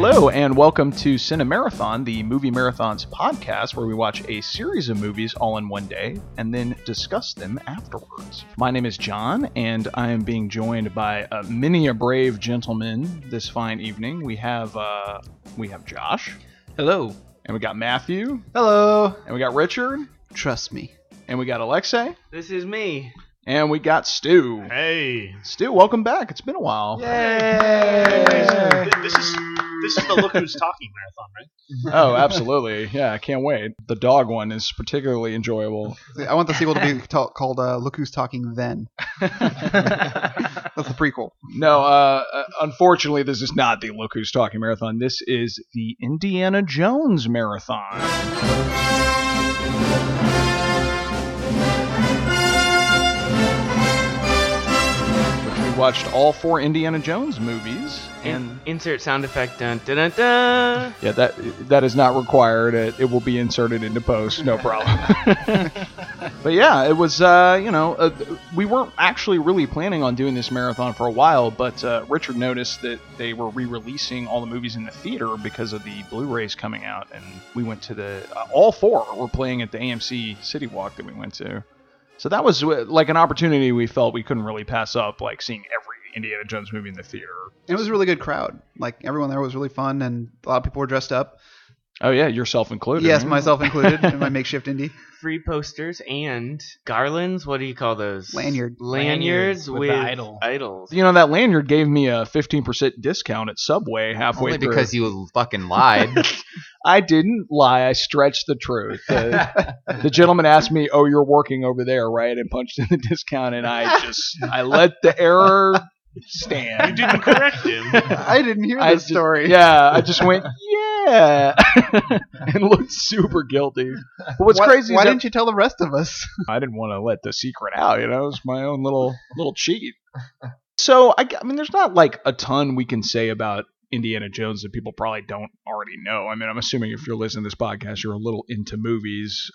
Hello, and welcome to Cinemarathon, the Movie Marathons podcast, where we watch a series of movies all in one day and then discuss them afterwards. My name is John, and I am being joined by many a brave gentleman this fine evening. We have Josh. Hello. And we got Matthew. Hello. And we got Richard. Trust me. And we got Alexei. This is me. And we got Stu. Hey. Stu, welcome back. It's been a while. Yay! This is the Look Who's Talking marathon, right? Oh, absolutely. Yeah, I can't wait. The dog one is particularly enjoyable. I want the sequel to be called Look Who's Talking Then. That's the prequel. No, unfortunately, this is not the Look Who's Talking marathon. This is the Indiana Jones marathon. We watched all 4 Indiana Jones movies. And insert sound effect. Dun, dun, dun, dun. Yeah, that is not required. It will be inserted into post, no problem. But yeah, it was, we weren't actually really planning on doing this marathon for a while, but Richard noticed that they were re-releasing all the movies in the theater because of the Blu-rays coming out, and we went to all 4 were playing at the AMC City Walk that we went to. So that was like an opportunity we felt we couldn't really pass up, like seeing every Indiana Jones movie in the theater. It was a really good crowd. Like, everyone there was really fun, and a lot of people were dressed up. Oh, yeah, yourself included. Yes, right? myself included, in my makeshift indie. Free posters and garlands. What do you call those? Lanyards with idols. You know, that lanyard gave me a 15% discount at Subway halfway Only through. because you fucking lied. I didn't lie. I stretched the truth. The gentleman asked me, "Oh, you're working over there, right?" and punched in the discount, and I let the error stand. You didn't correct him. I didn't hear this story. Yeah, I just went, yeah, and looked super guilty. But what's crazy is why didn't you tell the rest of us? I didn't want to let the secret out, it was my own little cheat. So, I mean, there's not like a ton we can say about Indiana Jones that people probably don't already know. I mean, I'm assuming if you're listening to this podcast, you're a little into movies.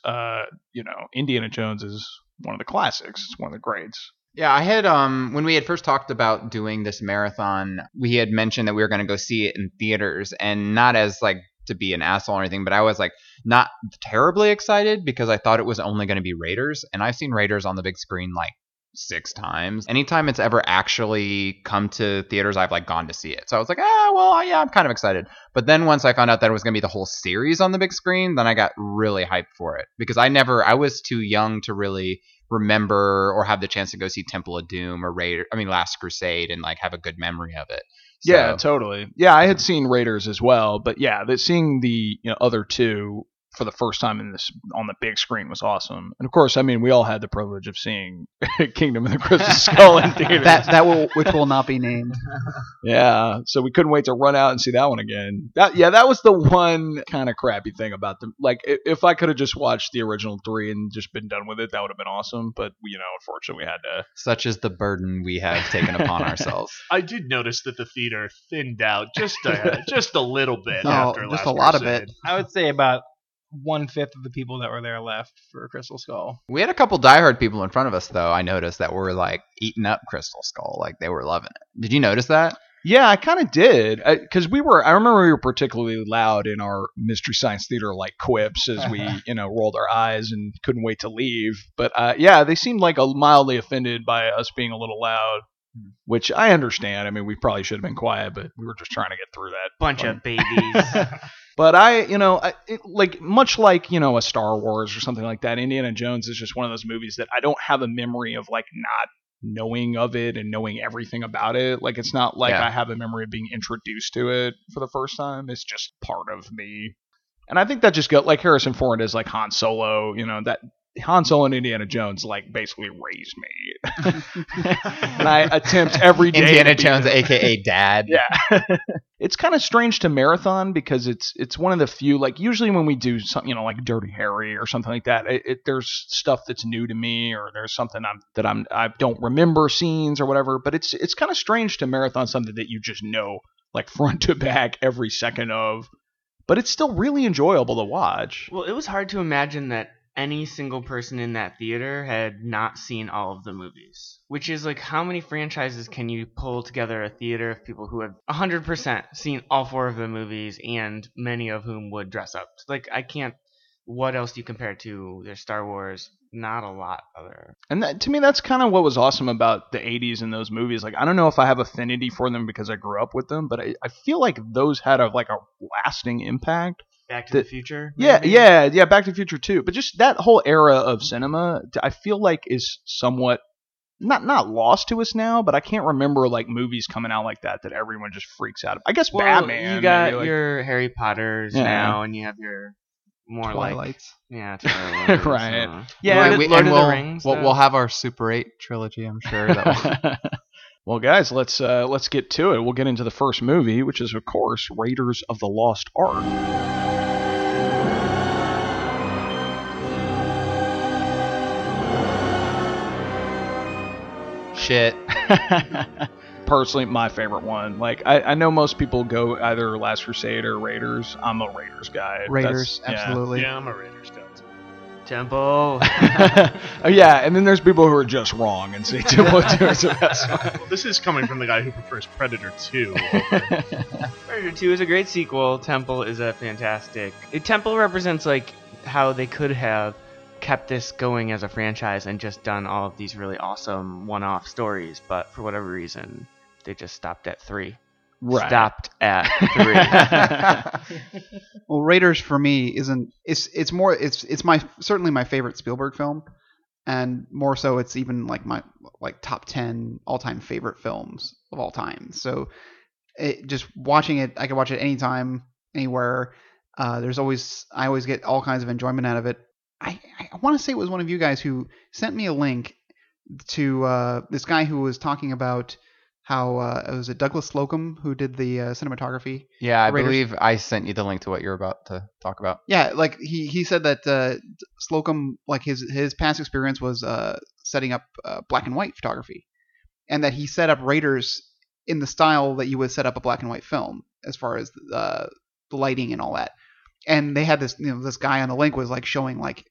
Indiana Jones is one of the classics. It's one of the greats. Yeah, I had when we had first talked about doing this marathon, we had mentioned that we were going to go see it in theaters, and not as like to be an asshole or anything, but I was like not terribly excited because I thought it was only going to be Raiders, and I've seen Raiders on the big screen like 6 times. Anytime it's ever actually come to theaters, I've like gone to see it. So I was like, yeah, I'm kind of excited. But then once I found out that it was going to be the whole series on the big screen, then I got really hyped for it because I was too young to really remember or have the chance to go see Temple of Doom or Last Crusade and like have a good memory of it. So, yeah, totally. Yeah, I had seen Raiders as well, but yeah, seeing the other 2 for the first time on the big screen was awesome. And of course, I mean, we all had the privilege of seeing Kingdom of the Crystal Skull in theaters. Which will not be named. Yeah, so we couldn't wait to run out and see that one again. That was the one kind of crappy thing about them. Like, if I could have just watched the original 3 and just been done with it, that would have been awesome. But unfortunately, we had to. Such is the burden we have taken upon ourselves. I did notice that the theater thinned out just a little bit No, after just Last a lot of Crusade. it. I would say about 1/5 of the people that were there left for Crystal Skull. We had a couple diehard people in front of us, though, I noticed, that were like eating up Crystal Skull. Like they were loving it. Did you notice that? Yeah, I kind of did. Because I remember we were particularly loud in our Mystery Science Theater like quips as we, rolled our eyes and couldn't wait to leave. But they seemed like mildly offended by us being a little loud. Which I understand. I mean, we probably should have been quiet, but we were just trying to get through that. Bunch of babies. But much like, a Star Wars or something like that, Indiana Jones is just one of those movies that I don't have a memory of like not knowing of it and knowing everything about it. Like, it's not like I have a memory of being introduced to it for the first time. It's just part of me. And I think that just got like Harrison Ford is like Han Solo, that Han Solo and Indiana Jones like basically raised me. And I attempt every day. Indiana Jones, aka Dad. Yeah. It's kind of strange to marathon because it's one of the few, like usually when we do something, like Dirty Harry or something like that, there's stuff that's new to me or there's something I don't remember scenes or whatever. But it's kind of strange to marathon something that you just know like front to back every second of. But it's still really enjoyable to watch. Well, it was hard to imagine that any single person in that theater had not seen all of the movies. Which is like, how many franchises can you pull together a theater of people who have 100% seen all 4 of the movies, and many of whom would dress up? Like, I can't. What else do you compare it to? There's Star Wars. Not a lot other. And that, to me, that's kind of what was awesome about the 80s and those movies. Like, I don't know if I have affinity for them because I grew up with them, but I feel like those had a lasting impact. Back to the Future? Yeah, maybe? yeah, Back to the Future too. But just that whole era of cinema, I feel like is somewhat not lost to us now. But I can't remember like movies coming out like that everyone just freaks out. I guess Well, Batman. you got maybe, like, your Harry Potters Yeah. now, and you have your more Twilights. Twilight. Right. Yeah, Lord of the Rings. We'll have our Super 8 trilogy, I'm sure. That will... Well, guys, let's get to it. We'll get into the first movie, which is of course Raiders of the Lost Ark. Shit. Personally, my favorite one. Like, I know most people go either Last Crusade or Raiders. I'm a Raiders guy. Raiders, That's- yeah. absolutely. Yeah, I'm a Raiders guy. Temple. Oh, yeah, and then there's people who are just wrong and say Temple 2 is the best one. Well, this is coming from the guy who prefers Predator 2. Predator 2 is a great sequel. Temple is a fantastic. Temple represents like how they could have kept this going as a franchise and just done all of these really awesome one-off stories, but for whatever reason, they just stopped at 3. Right. Stopped at 3. Well, Raiders for me isn't. It's more. It's my certainly my favorite Spielberg film, and more so it's even like my top 10 all-time favorite films of all time. So just watching it, I can watch it anytime, anywhere. I always get all kinds of enjoyment out of it. I want to say it was one of you guys who sent me a link to this guy who was talking about how it was Douglas Slocum who did the cinematography. Yeah, I Raiders. believe I sent you the link to what you're about to talk about. Yeah, like he said that Slocum, like his past experience was setting up black and white photography, and that he set up Raiders in the style that you would set up a black and white film, as far as the lighting and all that. And they had this, this guy on the link was like showing like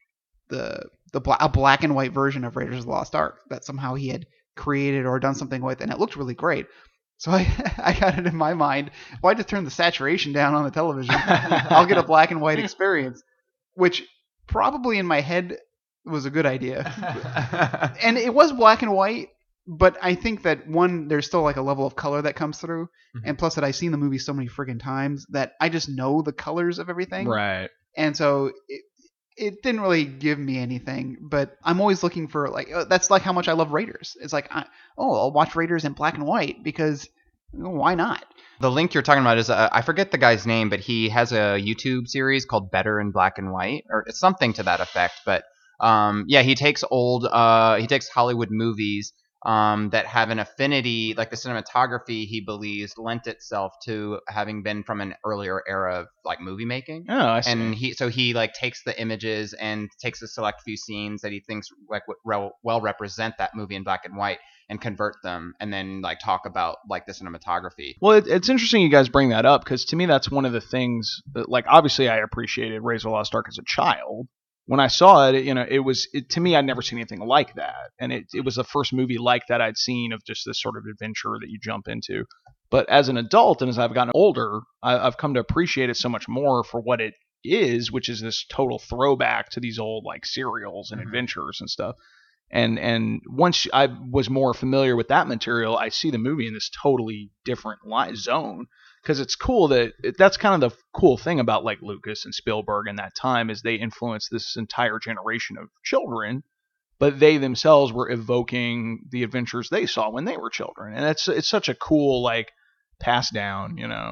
a black and white version of Raiders of the Lost Ark that somehow he had created or done something with, and it looked really great. So I got it in my mind, why just turn the saturation down on the television? I'll get a black and white experience, which probably in my head was a good idea. And it was black and white, but I think that there's still like a level of color that comes through, and plus that I've seen the movie so many friggin' times that I just know the colors of everything. Right. And so it didn't really give me anything, but I'm always looking for that's like how much I love Raiders. It's like, I'll watch Raiders in black and white because why not? The link you're talking about is I forget the guy's name, but he has a YouTube series called Better in Black and White, or it's something to that effect. But he takes Hollywood movies that have an affinity, like the cinematography he believes lent itself to having been from an earlier era of like movie making. Oh, I see. And he like takes the images and takes a select few scenes that he thinks like would well represent that movie in black and white and convert them, and then like talk about like the cinematography. Well, it's interesting you guys bring that up, because to me that's one of the things that, like, obviously I appreciated Raiders of the Lost Ark as a child. When I saw it, to me, I'd never seen anything like that. And it was the first movie like that I'd seen, of just this sort of adventure that you jump into. But as an adult and as I've gotten older, I've come to appreciate it so much more for what it is, which is this total throwback to these old like serials and adventures and stuff. And once I was more familiar with that material, I see the movie in this totally different zone. Because it's cool that's kind of the cool thing about like Lucas and Spielberg in that time, is they influenced this entire generation of children, but they themselves were evoking the adventures they saw when they were children, and it's such a cool like pass down,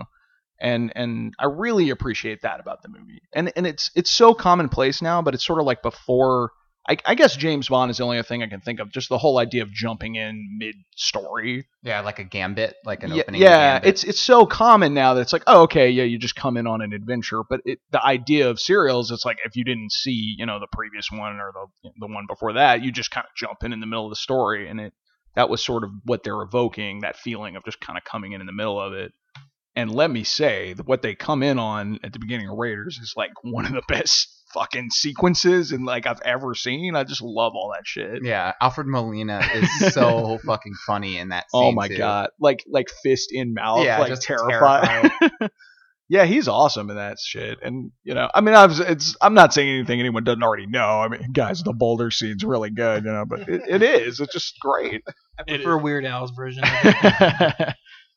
and I really appreciate that about the movie, and it's so commonplace now, but it's sort of like before. I guess James Bond is the only thing I can think of. Just the whole idea of jumping in mid-story. Yeah, like a gambit, like an opening. Yeah, gambit. it's so common now that it's like, oh, okay, yeah, you just come in on an adventure. But the idea of serials, it's like if you didn't see, the previous one or the one before that, you just kind of jump in the middle of the story, and that was sort of what they're evoking, that feeling of just kind of coming in the middle of it. And let me say that what they come in on at the beginning of Raiders is like one of the best fucking sequences and like I've ever seen. I just love all that shit. Yeah, Alfred Molina is so fucking funny in that scene. Oh my too. god, like fist in mouth, Yeah, like just terrified. Yeah, he's awesome in that shit. And I mean, I'm not saying anything anyone doesn't already know. I mean, guys, the Boulder scene's really good, but it is. It's just great. I prefer Weird Al's version of it.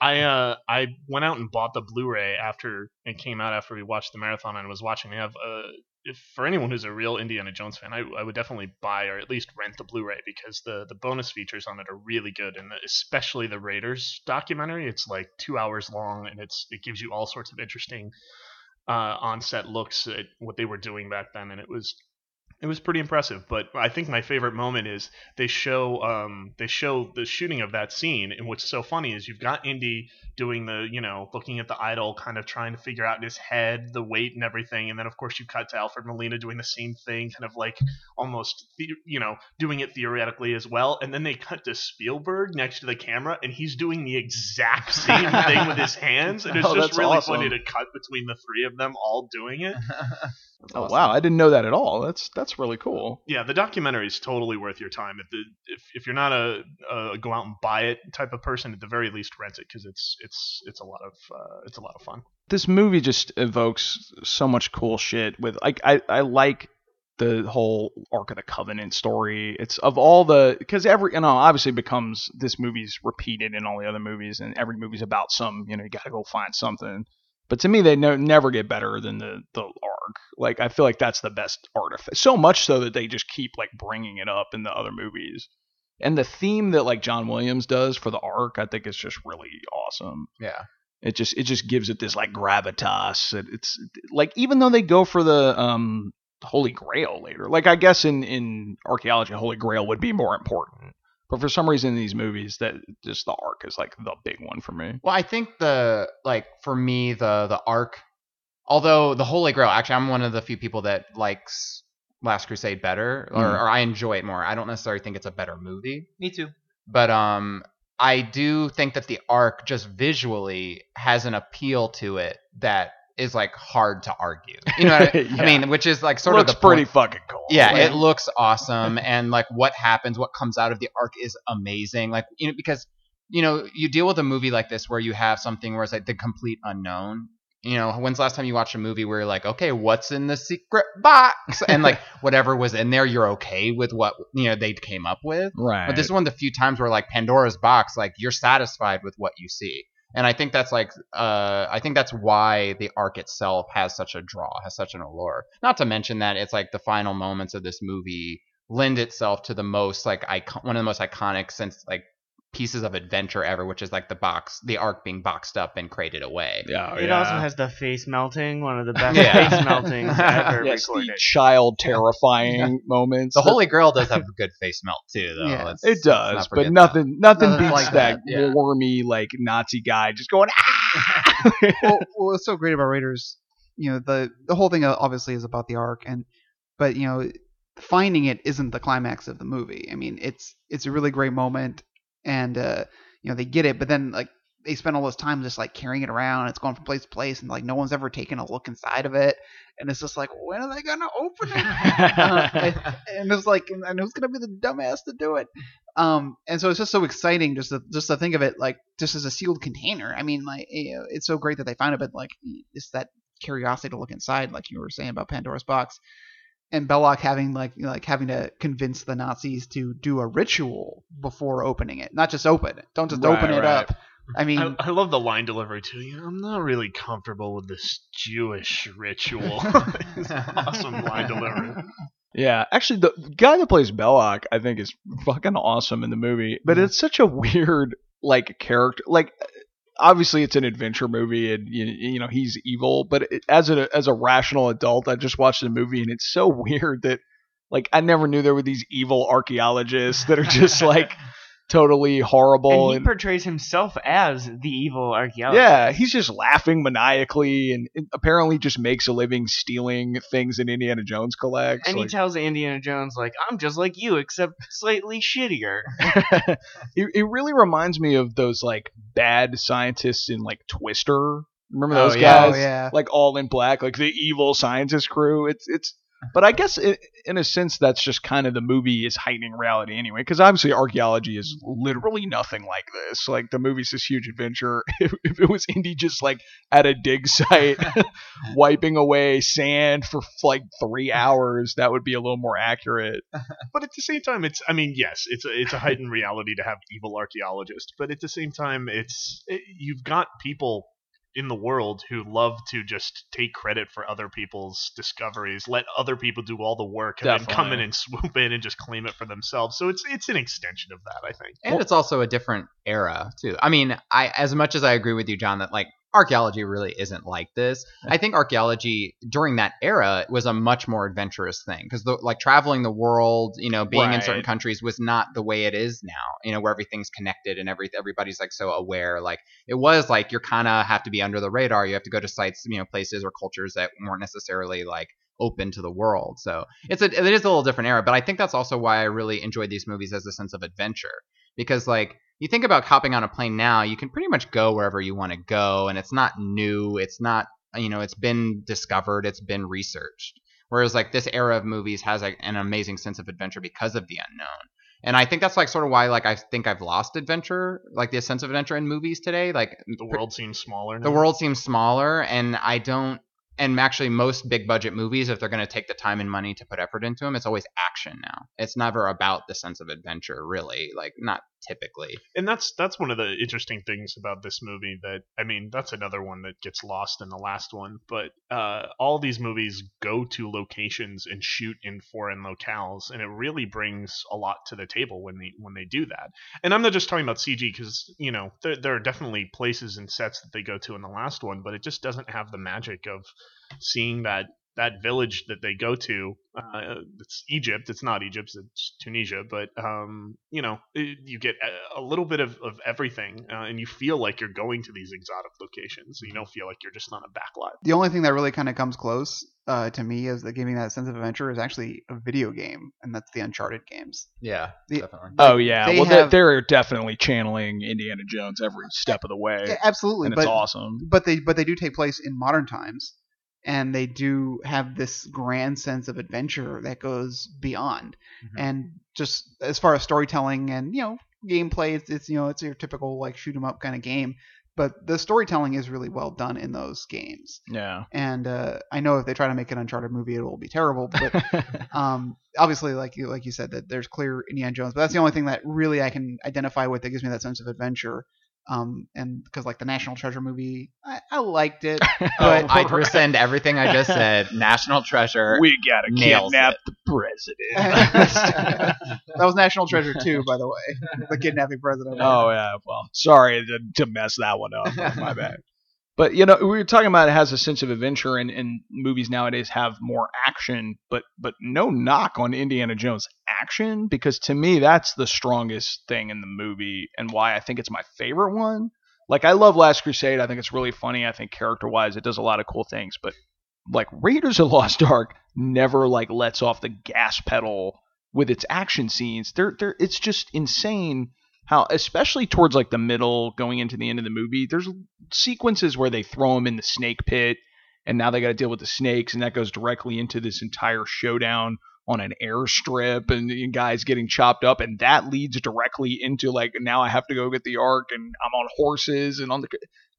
I went out and bought the Blu-ray after it came out, after we watched the marathon and was watching. They have if for anyone who's a real Indiana Jones fan, I would definitely buy or at least rent the Blu-ray, because the bonus features on it are really good, and especially the Raiders documentary. It's like 2 hours long, and it gives you all sorts of interesting on-set looks at what they were doing back then, and it was pretty impressive. But I think my favorite moment is they show the shooting of that scene, and what's so funny is you've got Indy doing the, looking at the idol, kind of trying to figure out in his head the weight and everything, and then of course you cut to Alfred Molina doing the same thing, kind of like almost doing it theoretically as well, and then they cut to Spielberg next to the camera, and he's doing the exact same thing with his hands, and it's just really awesome. funny to cut between the three of them all doing it. Oh wow, I didn't know that at all. That's really cool. Yeah, the documentary is totally worth your time. If you're not a go out and buy it type of person, at the very least rent it, because it's a lot of fun. This movie just evokes so much cool shit. With I like the whole Ark of the Covenant story. It's of all the, because obviously becomes, this movie's repeated in all the other movies, and every movie's about some, you gotta go find something. But to me, they never get better than the Ark. Like, I feel like that's the best artifact. So much so that they just keep like bringing it up in the other movies. And the theme that like John Williams does for the Ark, I think is just really awesome. Yeah. It just gives it this like gravitas. It's like, even though they go for the Holy Grail later, like I guess in archaeology, Holy Grail would be more important. But for some reason in these movies, that just the Ark is like the big one for me. Well, I think for me, the Ark, although the Holy Grail, actually, I'm one of the few people that likes Last Crusade better, or I enjoy it more. I don't necessarily think it's a better movie. Me too. But I do think that the Ark just visually has an appeal to it that is like hard to argue. You know what Yeah. I mean? Which is like sort Looks of the pretty point. fucking cool. Yeah, Like, it looks awesome, and like what happens, what comes out of the Ark is amazing. Like, because you deal with a movie like this where you have something where it's like the complete unknown. When's the last time you watched a movie where you're like, okay, what's in the secret box? And like whatever was in there, you're okay with what they came up with. right. But this is one of the few times where like Pandora's box, like you're satisfied with what you see. And I think that's why the Ark itself has such a draw, has such an allure. Not to mention that it's like the final moments of this movie lend itself to the most like one of the most iconic pieces of adventure ever, which is like the Ark being boxed up and crated away. Yeah, It also has the face melting, one of the best Yeah. face meltings ever yes, the recorded. child terrifying moments. The Holy Grail does have a good face melt too, though. Yeah. Let's It does, not but forget nothing Nothing beats like that that, yeah. wormy like Nazi guy just going ah. well, what's so great about Raiders, the whole thing obviously is about the Ark, but finding it isn't the climax of the movie. I mean, it's a really great moment, and they get it, but then like they spend all this time just like carrying it around. It's going from place to place, and like no one's ever taken a look inside of it, and it's just like, when are they gonna open it? And it's like, and who's gonna be the dumbass to do it? And so it's just so exciting just to think of it like just as a sealed container. I mean, like, it's so great that they found it, but like it's that curiosity to look inside, like you were saying about Pandora's box. And Belloc having having to convince the Nazis to do a ritual before opening it, not just open it. Don't just open it up. I mean, I love the line delivery too. I'm not really comfortable with this Jewish ritual. It's awesome line delivery. Yeah, actually, the guy that plays Belloc, I think, is fucking awesome in the movie. But it's such a weird like character. Like, obviously, it's an adventure movie, and he's evil. But as a rational adult, I just watched the movie, and it's so weird that like I never knew there were these evil archaeologists that are just like totally horrible. And he portrays himself as the evil archaeologist. Yeah, he's just laughing maniacally, and apparently just makes a living stealing things that Indiana Jones collects. And like, he tells Indiana Jones, like, I'm just like you, except slightly shittier. it really reminds me of those like bad scientists in like Twister. Remember those yeah. guys? Oh, yeah. Like all in black, like the evil scientist crew. It's But I guess in a sense that's just kind of the movie is heightening reality anyway, because obviously archaeology is literally nothing like this. Like the movie's this huge adventure. If it was Indy just like at a dig site wiping away sand for like 3 hours, that would be a little more accurate. But at the same time, yes, it's a heightened reality to have evil archaeologists. But at the same time, you've got people in the world who love to just take credit for other people's discoveries, let other people do all the work, and then come in and swoop in and just claim it for themselves. So it's an extension of that, I think. And it's also a different era too. I mean, as much as I agree with you, John, that like archaeology really isn't like this. I think archaeology during that era was a much more adventurous thing because like traveling the world, being in certain countries was not the way it is now, where everything's connected and everybody's like so aware. Like it was like you kind of have to be under the radar. You have to go to sites, places or cultures that weren't necessarily like open to the world. So it is a little different era, but I think that's also why I really enjoyed these movies as a sense of adventure because like you think about hopping on a plane now, you can pretty much go wherever you want to go, and it's not new. It's not, it's been discovered. It's been researched. Whereas like this era of movies has like an amazing sense of adventure because of the unknown. And I think that's like sort of why like I think I've lost adventure, like the sense of adventure in movies today. Like the world seems smaller now. The world seems smaller, and and actually most big budget movies, if they're going to take the time and money to put effort into them, it's always action now. It's never about the sense of adventure, really. Like not typically. And that's one of the interesting things about this movie that's another one that gets lost in the last one. But all these movies go to locations and shoot in foreign locales, and it really brings a lot to the table when they do that. And I'm not just talking about CG because there are definitely places and sets that they go to in the last one, but it just doesn't have the magic of seeing that village that they go to. It's Egypt. It's not Egypt. It's Tunisia. But you get a little bit of everything, and you feel like you're going to these exotic locations. You don't feel like you're just on a backlot. The only thing that really kind of comes close to me as giving that sense of adventure is actually a video game, and that's the Uncharted games. Yeah, definitely. Oh yeah, they're definitely channeling Indiana Jones every step of the way. Yeah, absolutely, and it's awesome. But they do take place in modern times. And they do have this grand sense of adventure that goes beyond. Mm-hmm. And just as far as storytelling and, gameplay, it's your typical like shoot 'em up kind of game. But the storytelling is really well done in those games. Yeah. And I know if they try to make an Uncharted movie, it will be terrible. But obviously, like you said, that there's clear Indiana Jones. But that's the only thing that really I can identify with that gives me that sense of adventure. And because like the National Treasure movie, I liked it. But I rescind everything I just said. National Treasure. We gotta kidnap the president. That was National Treasure 2, by the way. The kidnapping president. Oh yeah. Well, sorry to mess that one up. My bad. But we were talking about it has a sense of adventure, and movies nowadays have more action, but no knock on Indiana Jones action, because to me that's the strongest thing in the movie and why I think it's my favorite one. Like I love Last Crusade. I think it's really funny. I think character-wise it does a lot of cool things, but like Raiders of the Lost Ark never like lets off the gas pedal with its action scenes. It's just insane. How, especially towards like the middle, going into the end of the movie, there's sequences where they throw him in the snake pit, and now they got to deal with the snakes, and that goes directly into this entire showdown on an airstrip, and guys getting chopped up, and that leads directly into like now I have to go get the Ark, and I'm on horses and on the.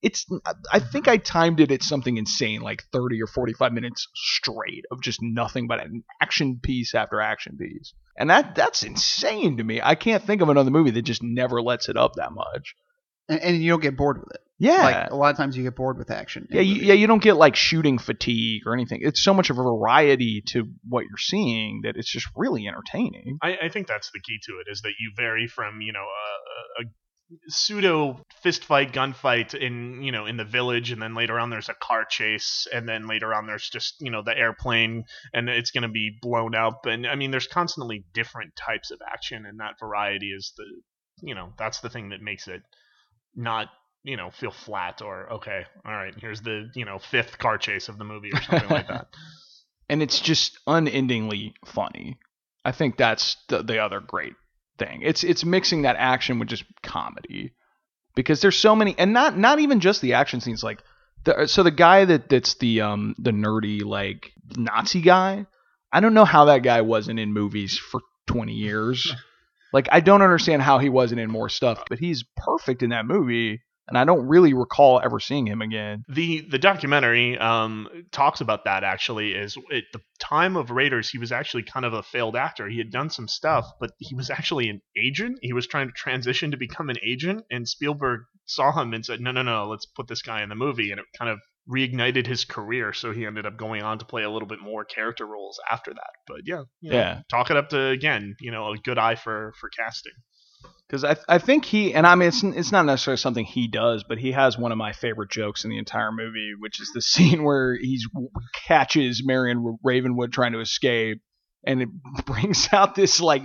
I think I timed it at something insane, like 30 or 45 minutes straight of just nothing but an action piece after action piece. And that's insane to me. I can't think of another movie that just never lets it up that much. And you don't get bored with it. Yeah. Like a lot of times you get bored with action. Yeah, you don't get like shooting fatigue or anything. It's so much of a variety to what you're seeing that it's just really entertaining. I think that's the key to it, is that you vary from, a pseudo fist fight, gunfight in the village, and then later on there's a car chase, and then later on there's just the airplane, and it's going to be blown up, and I mean there's constantly different types of action, and that variety is that's the thing that makes it not feel flat or okay, all right, here's the fifth car chase of the movie or something like that. And it's just unendingly funny. I think that's the other great thing. It's mixing that action with just comedy, because there's so many, and not even just the action scenes. Like the guy that's the nerdy like Nazi guy, I don't know how that guy wasn't in movies for 20 years. Like, I don't understand how he wasn't in more stuff, but he's perfect in that movie, and I don't really recall ever seeing him again. The documentary talks about that, actually. Is at the time of Raiders, he was actually kind of a failed actor. He had done some stuff, but he was actually an agent. He was trying to transition to become an agent, and Spielberg saw him and said, no, let's put this guy in the movie, and it kind of reignited his career, so he ended up going on to play a little bit more character roles after that. But yeah, talk it up to, again, a good eye for casting. Because I think he, and I mean, it's not necessarily something he does, but he has one of my favorite jokes in the entire movie, which is the scene where he catches Marion Ravenwood trying to escape, and it brings out this like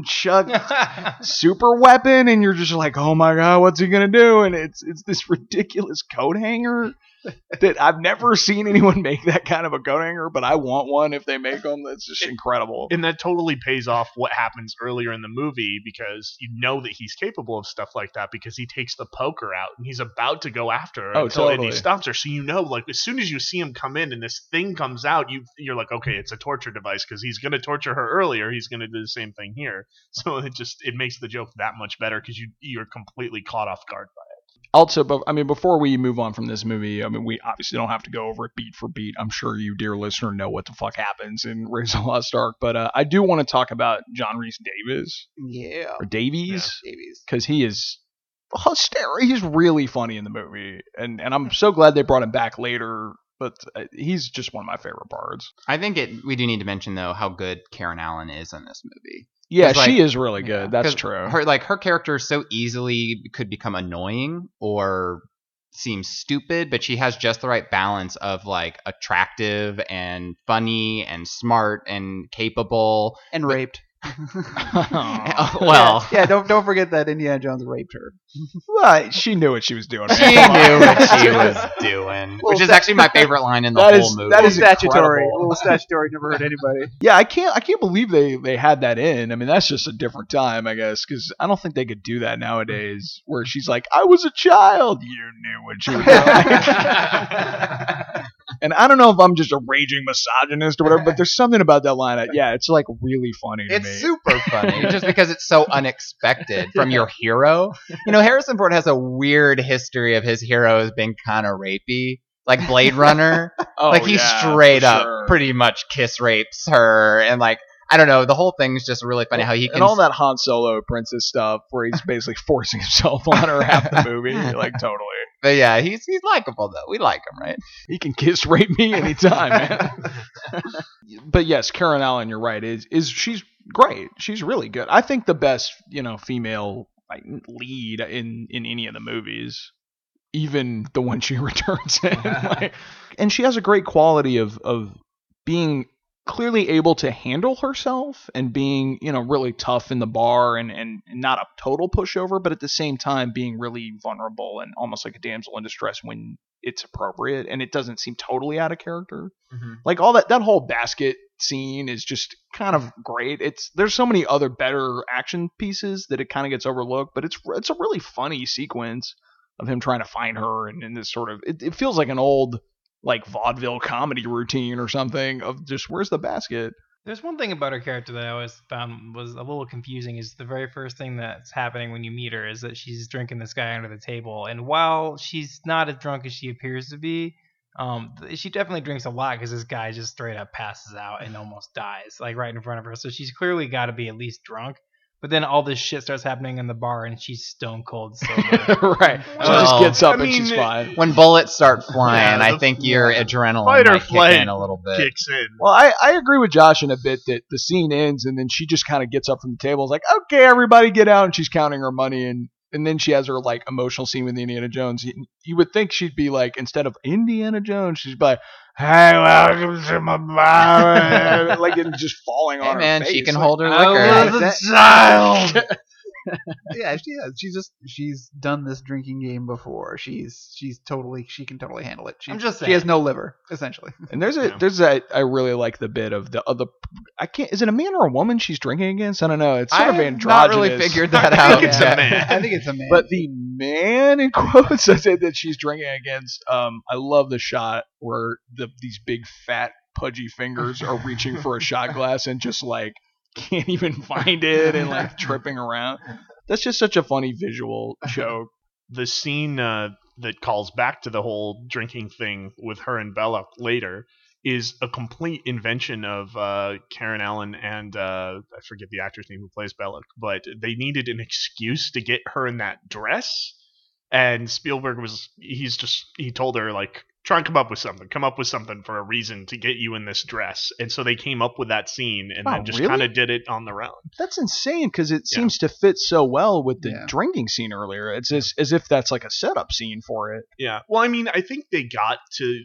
nunchuck super weapon, and you're just like, oh my god, what's he gonna do? And it's this ridiculous coat hanger that I've never seen anyone make that kind of a coat hanger, but I want one if they make them. That's just incredible. And that totally pays off what happens earlier in the movie, because you know that he's capable of stuff like that, because he takes the poker out and he's about to go after her and he stops her. So like as soon as you see him come in and this thing comes out, you're like, okay, it's a torture device, because he's going to torture her earlier. He's going to do the same thing here. So it makes the joke that much better, because you're completely caught off guard by it. Also, before we move on from this movie, we obviously don't have to go over it beat for beat. I'm sure you, dear listener, know what the fuck happens in Raiders of the Lost Ark, but I do want to talk about John Rhys Davies. Yeah. Or Davies. Yeah, Davies. Because he is hysterical. He's really funny in the movie, and I'm so glad they brought him back later, but he's just one of my favorite parts. I think we do need to mention, though, how good Karen Allen is in this movie. Yeah, she is really good. Yeah, that's true. Her character so easily could become annoying or seem stupid, but she has just the right balance of like attractive and funny and smart and capable and raped. Well, yeah, don't forget that Indiana Jones raped her. Well, she knew what she was doing. She knew what she was doing, which is actually my favorite line in the whole movie. That is statutory. A little statutory. Never hurt anybody. Yeah, I can't believe they had that in. I mean, that's just a different time, I guess, because I don't think they could do that nowadays. Where she's like, "I was a child." You knew what you were doing. And I don't know if I'm just a raging misogynist or whatever, but there's something about that line. It's like really funny to me. It's super funny, just because it's so unexpected from your hero. Harrison Ford has a weird history of his heroes being kind of rapey. Like Blade Runner. He straight up pretty much kiss rapes her, and like, I don't know, the whole thing's just really funny how he can... And all that Han Solo princess stuff where he's basically forcing himself on her half the movie. Like, totally. But yeah, he's likable, though. We like him, right? He can kiss rape me anytime, man. But yes, Karen Allen, you're right. She's great. She's really good. I think the best, female lead in any of the movies, even the one she returns in. And she has a great quality of being clearly able to handle herself and being, really tough in the bar and not a total pushover, but at the same time being really vulnerable and almost like a damsel in distress when it's appropriate and it doesn't seem totally out of character. Mm-hmm. Like all that whole basket scene is just kind of great. There's so many other better action pieces that it kind of gets overlooked, but it's a really funny sequence of him trying to find her and in this sort of it feels like an old like vaudeville comedy routine or something of just where's the basket. There's one thing about her character that I always found was a little confusing is the very first thing that's happening when you meet her is that she's drinking this guy under the table, and while she's not as drunk as she appears to be, she definitely drinks a lot because this guy just straight up passes out and almost dies like right in front of her, so she's clearly got to be at least drunk. But then all this shit starts happening in the bar, and she's stone cold sober. Right. She just gets up and she's fine. When bullets start flying, I think your adrenaline might kick in a little bit. Kicks in. Well, I agree with Josh in a bit that the scene ends, and then she just kind of gets up from the table. It's like, okay, everybody get out, and she's counting her money, and then she has her like emotional scene with Indiana Jones. You would think she'd be like, instead of Indiana Jones, she'd be like, "Hey, welcome to my bar," like it's just falling on her face. She can hold her liquor. I was a child. Yeah, she's done this drinking game before. She can totally handle it. I'm just saying. She has no liver, essentially. And I really like the bit of the is it a man or a woman she's drinking against? I don't know. It's sort of androgynous. Not really figured that out. I think it's a man. I think it's a man. But the man in quotes I said that she's drinking against. I love the shot where these big fat pudgy fingers are reaching for a shot glass and just like can't even find it and like tripping around. That's just such a funny visual joke. The scene that calls back to the whole drinking thing with her and Belloc later is a complete invention of Karen Allen and I forget the actor's name who plays Belloc, but they needed an excuse to get her in that dress. And Spielberg he told her, like, try and come up with something for a reason to get you in this dress. And so they came up with that scene and Wow, then just really? kind of did it on their own. That's insane because it Yeah. seems to fit so well with the Yeah. drinking scene earlier. It's as if that's like a setup scene for it. Yeah. Well, I mean, I think they got to.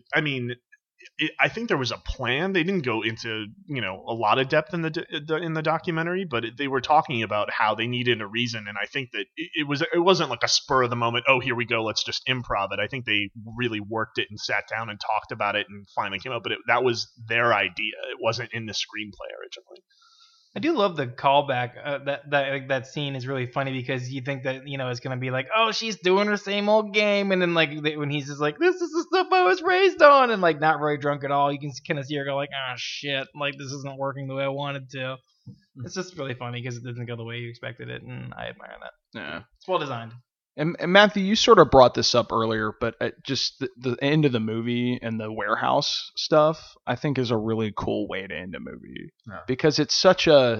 I think there was a plan. They didn't go into a lot of depth in the documentary, but they were talking about how they needed a reason, and I think that it wasn't like a spur of the moment. Oh, here we go. Let's just improv it. I think they really worked it and sat down and talked about it and finally came up. But that was their idea. It wasn't in the screenplay originally. I do love the callback. That scene is really funny because you think that it's gonna be like, oh, she's doing her same old game, and then like when he's just like, this is the stuff I was raised on, and like not very drunk at all, you can kind of see her go like, ah, shit, like this isn't working the way I wanted to. It's just really funny because it doesn't go the way you expected it, and I admire that. Yeah. It's well designed. And Matthew, you sort of brought this up earlier, but just the end of the movie and the warehouse stuff, I think, is a really cool way to end a movie because it's such a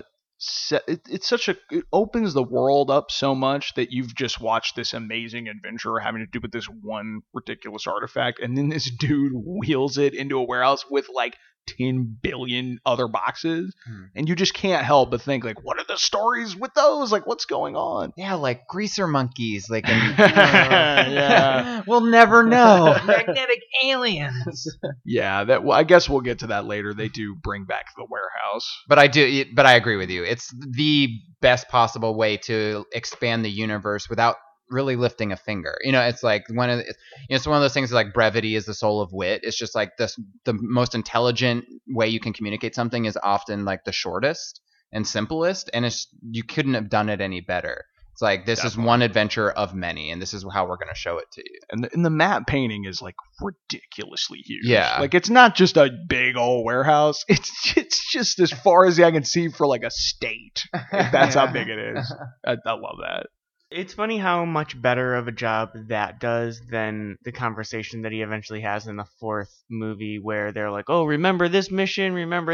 it opens the world up so much that you've just watched this amazing adventure having to do with this one ridiculous artifact, and then this dude wheels it into a warehouse with like 10 billion other boxes, and you just can't help but think like, what are the stories with those? Like, what's going on? Yeah, like greaser monkeys. Like, Yeah. We'll never know. Magnetic aliens. Yeah, I guess we'll get to that later. They do bring back the warehouse. But I agree with you. It's the best possible way to expand the universe without really lifting a finger. It's like it's one of those things like brevity is the soul of wit. It's just like the most intelligent way you can communicate something is often like the shortest and simplest, and you couldn't have done it any better. It's like this is one adventure of many, and this is how we're going to show it to you. And the map painting is like ridiculously huge. Yeah. Like it's not just a big old warehouse. It's just as far as I can see for like a state. Like, that's how big it is. I love that. It's funny how much better of a job that does than the conversation that he eventually has in the fourth movie where they're like, oh, remember this mission,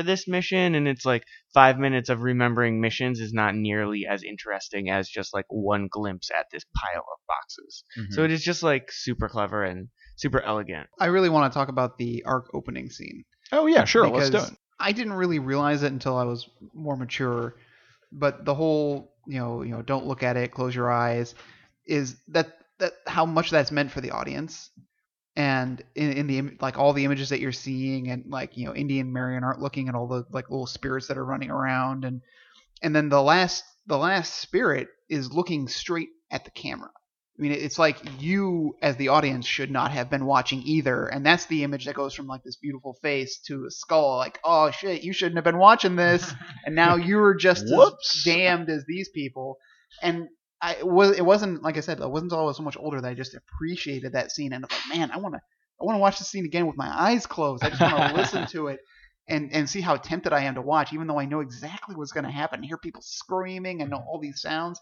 and it's like 5 minutes of remembering missions is not nearly as interesting as just like one glimpse at this pile of boxes. Mm-hmm. So it is just like super clever and super elegant. I really want to talk about the Ark opening scene. Oh yeah, sure. Because Let's do it. I didn't really realize it until I was more mature, but the whole don't look at it, close your eyes, is that how much that's meant for the audience, and in the like all the images that you're seeing, and like Indy and Marion aren't looking at all the like little spirits that are running around, and then the last spirit is looking straight at the camera. I mean, it's like you as the audience should not have been watching either, and that's the image that goes from like this beautiful face to a skull. Like, oh shit, you shouldn't have been watching this, and now you're just as damned as these people. And it wasn't like I said, I wasn't until I was so much older that I just appreciated that scene, and I was like, man, I want to watch this scene again with my eyes closed. I just want to listen to it and see how tempted I am to watch, even though I know exactly what's going to happen. Hear people screaming and know all these sounds.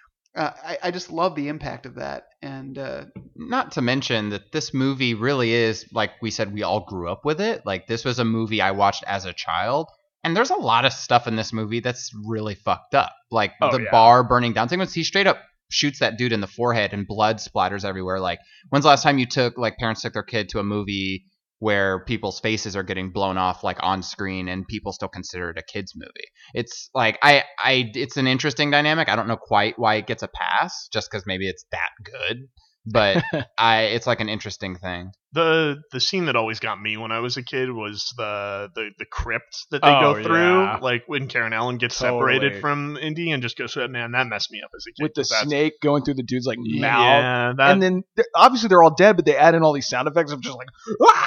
I just love the impact of that, and not to mention that this movie really is, like we said, we all grew up with it. Like, this was a movie I watched as a child, and there's a lot of stuff in this movie that's really fucked up. Like bar burning down sequence, he straight up shoots that dude in the forehead and blood splatters everywhere. Like, when's the last time parents took their kid to a movie where people's faces are getting blown off like on screen and people still consider it a kid's movie? It's like it's an interesting dynamic. I don't know quite why it gets a pass, just because maybe it's that good, but it's like an interesting thing. The scene that always got me when I was a kid was the crypt that they go through, like when Karen Allen gets separated from Indy and just goes, man, that messed me up as a kid. With the snake going through the dude's like mouth, yeah, and then obviously they're all dead, but they add in all these sound effects of just like,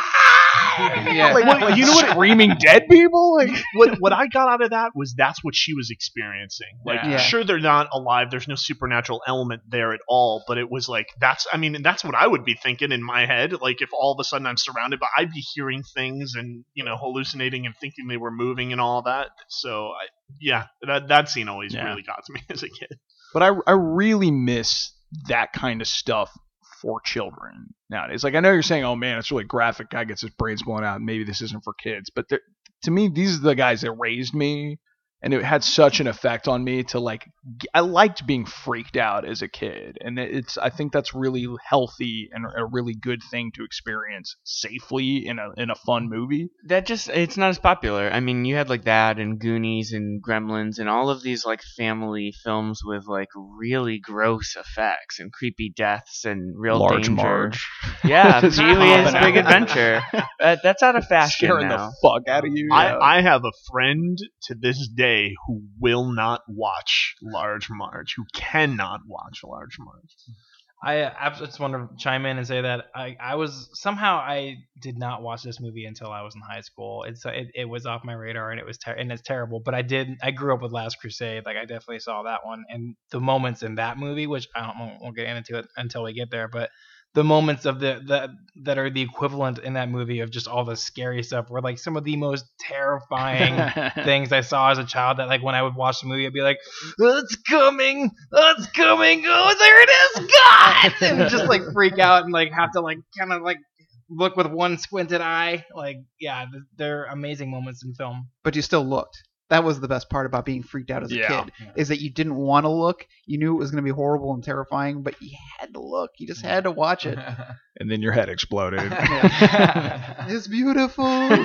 Yeah. Like, Well, you know what? screaming dead people? Like, What I got out of that was that's what she was experiencing. Like, Yeah. sure, they're not alive. There's no supernatural element there at all. But it was like that's what I would be thinking in my head. Like, if all of a sudden I'm surrounded, but I'd be hearing things and hallucinating and thinking they were moving and all that. So that scene always Yeah. really got to me as a kid. but I really miss that kind of stuff for children nowadays. Like, I know you're saying, oh man, it's really graphic. Guy gets his brains blown out. Maybe this isn't for kids. But to me, these are the guys that raised me. And it had such an effect on me to like, I liked being freaked out as a kid. And I think that's really healthy and a really good thing to experience safely in a fun movie. It's not as popular. I mean, you had like that and Goonies and Gremlins and all of these like family films with like really gross effects and creepy deaths and real Large danger. Marge. Yeah, Just Pee-wee's popping Big out. Adventure. That's out of fashion Scaring now. the fuck out of you. Yeah. I have a friend to this day who will not watch Large Marge, who cannot watch Large Marge. I just want to chime in and say that I did not watch this movie until I was in high school. It was off my radar and it's terrible. But I grew up with Last Crusade. Like, I definitely saw that one, and the moments in that movie, which won't get into it until we get there, but the moments of that are the equivalent in that movie of just all the scary stuff were like some of the most terrifying things I saw as a child. That like when I would watch the movie, I'd be like, "It's coming! It's coming! Oh, there it is! God!" and just like freak out and like have to like kind of like look with one squinted eye. Like, yeah, they're amazing moments in film. But you still looked. That was the best part about being freaked out as a Yeah. kid, is that you didn't want to look. You knew it was going to be horrible and terrifying, but you had to look. You just had to watch it. And then your head exploded. It's beautiful.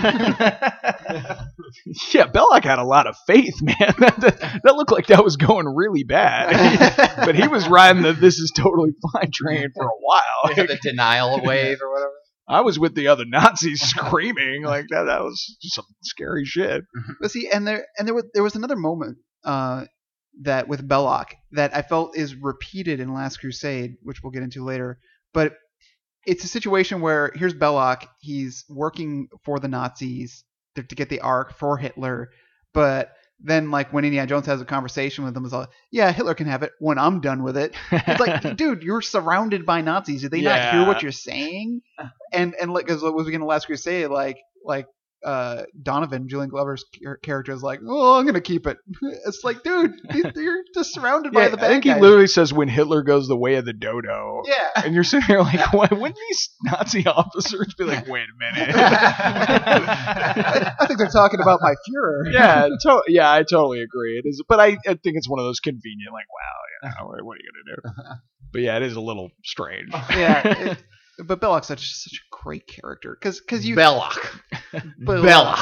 Yeah, Belloc had a lot of faith, man. That looked like that was going really bad. But he was riding the "this is totally fine" train for a while. The denial wave or whatever. I was with the other Nazis screaming like that. That was just some scary shit. But see, and there was another moment that with Belloc that I felt is repeated in Last Crusade, which we'll get into later. But it's a situation where here's Belloc. He's working for the Nazis to get the Ark for Hitler, but then like when Indiana Jones has a conversation with him, it's like, yeah, Hitler can have it when I'm done with it. It's like, dude, you're surrounded by Nazis. Did they not hear what you're saying? And like, as was in the Last Crusade, like Donovan, Julian Glover's character is like, oh, I'm gonna keep it. It's like, dude, you're just surrounded by the bad I think guys. he literally says when Hitler goes the way of the dodo. Yeah. And you're sitting here like, why wouldn't these Nazi officers be like, wait a minute? I think they're talking about my Fuhrer. Yeah, I totally agree. It is, but I think it's one of those convenient, like, wow, what are you gonna do? But yeah, it is a little strange. Yeah. But Belloc's such a great character because you Belloc. Belloc.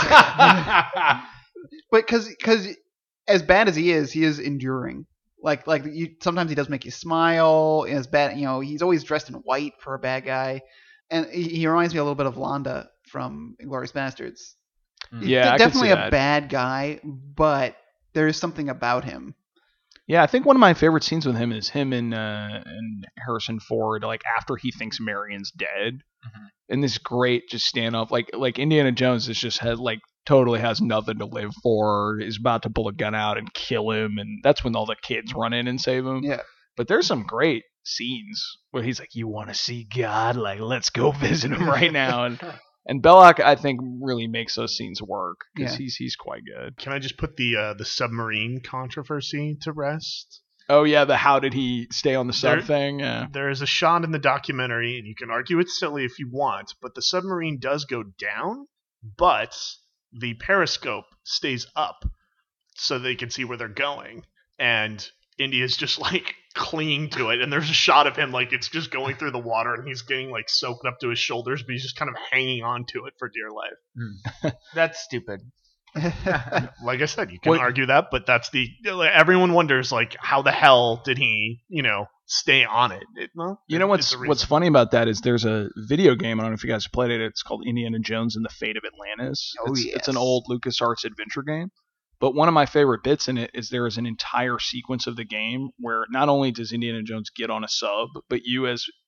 But because as bad as he is enduring. Like sometimes he does make you smile. As bad, he's always dressed in white for a bad guy, and he reminds me a little bit of Londa from Inglourious Basterds. Yeah, He's definitely I could see a bad guy, but there is something about him. Yeah, I think one of my favorite scenes with him is him and Harrison Ford, like after he thinks Marion's dead, and this great just stand up, like Indiana Jones is just totally has nothing to live for, is about to pull a gun out and kill him, and that's when all the kids run in and save him. Yeah. But there's some great scenes where he's like, "You want to see God? Like, let's go visit him right now." And Belloc, I think, really makes those scenes work because he's quite good. Can I just put the submarine controversy to rest? Oh yeah, the how did he stay on the sub thing? Yeah. There is a shot in the documentary, and you can argue it's silly if you want, but the submarine does go down, but the periscope stays up so they can see where they're going. And India's just like clinging to it, and there's a shot of him like it's just going through the water, and he's getting like soaked up to his shoulders, but he's just kind of hanging on to it for dear life. That's stupid. Like I said, you can argue that, but that's everyone wonders like how the hell did he stay on it? What's funny about that is there's a video game, I don't know if you guys played it, it's called Indiana Jones and the Fate of Atlantis. It's an old LucasArts adventure game. But one of my favorite bits in it is there is an entire sequence of the game where not only does Indiana Jones get on a sub, but you as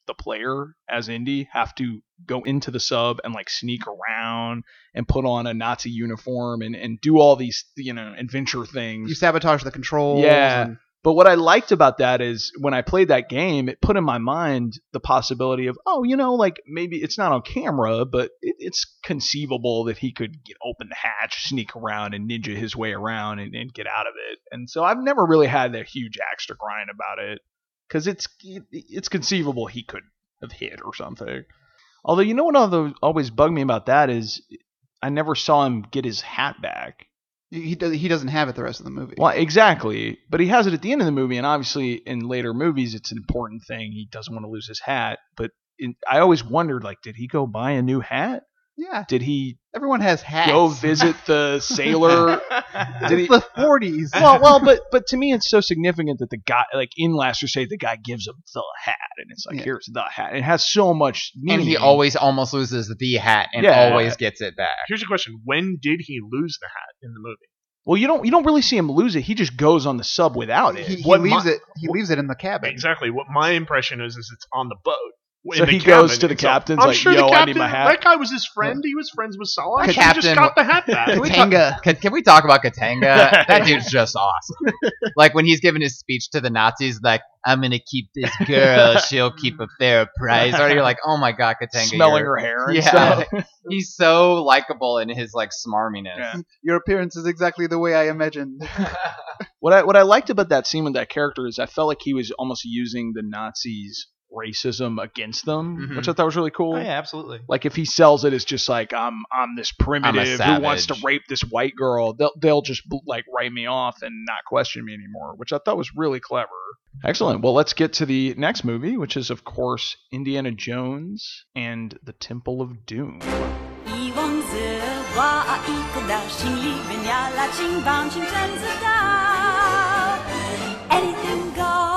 the player as Indy have to go into the sub and like sneak around and put on a Nazi uniform and do all these adventure things. You sabotage the controls. Yeah. and- But what I liked about that is when I played that game, it put in my mind the possibility of, like maybe it's not on camera, but it's conceivable that he could open the hatch, sneak around, and ninja his way around and get out of it. And so I've never really had that huge axe to grind about it because it's conceivable he could have hit or something. Although, what always bugged me about that is I never saw him get his hat back. He doesn't have it the rest of the movie. Well, exactly. But he has it at the end of the movie, and obviously in later movies, it's an important thing. He doesn't want to lose his hat. But I always wondered, like, did he go buy a new hat? Yeah. Did he Everyone has hats. go visit the sailor? Did he? It's the 40s. Well, but to me, it's so significant that the guy, like in Last Crusade, the guy gives him the hat, and it's like, Yeah. here's the hat. It has so much meaning. And he always almost loses the hat and Yeah. always gets it back. Here's a question: when did he lose the hat in the movie? Well, you don't really see him lose it. He just goes on the sub without it. He What leaves my- it. He leaves it in the cabin. Exactly. What my impression is it's on the boat. in So the he goes cabin, to the and so captain's I'm like, sure "Yo, the I captain, need my hat." That guy was his friend. He was friends with Salah. That He just captain- got the hat back. Can we Katanga. Can we talk about Katanga? That dude's just awesome. Like when he's giving his speech to the Nazis, like, I'm going to keep this girl. She'll keep a fair price. Or you're like, oh my God, Katanga. Smelling you're- her hair and Yeah. stuff. He's so likable in his like smarminess. Yeah. Your appearance is exactly the way I imagined. What I liked about that scene with that character is I felt like he was almost using the Nazis' racism against them, Mhm. which I thought was really cool. Oh yeah, absolutely. Like if he sells it as just like I'm this primitive who wants to savage. rape this white girl, they'll just like write me off and not question me anymore, which I thought was really clever. Excellent. Well, let's get to the next movie, which is of course Indiana Jones and the Temple of Doom. 一王子挖一口到心里面呀啦，金棒金针子刀 ，anything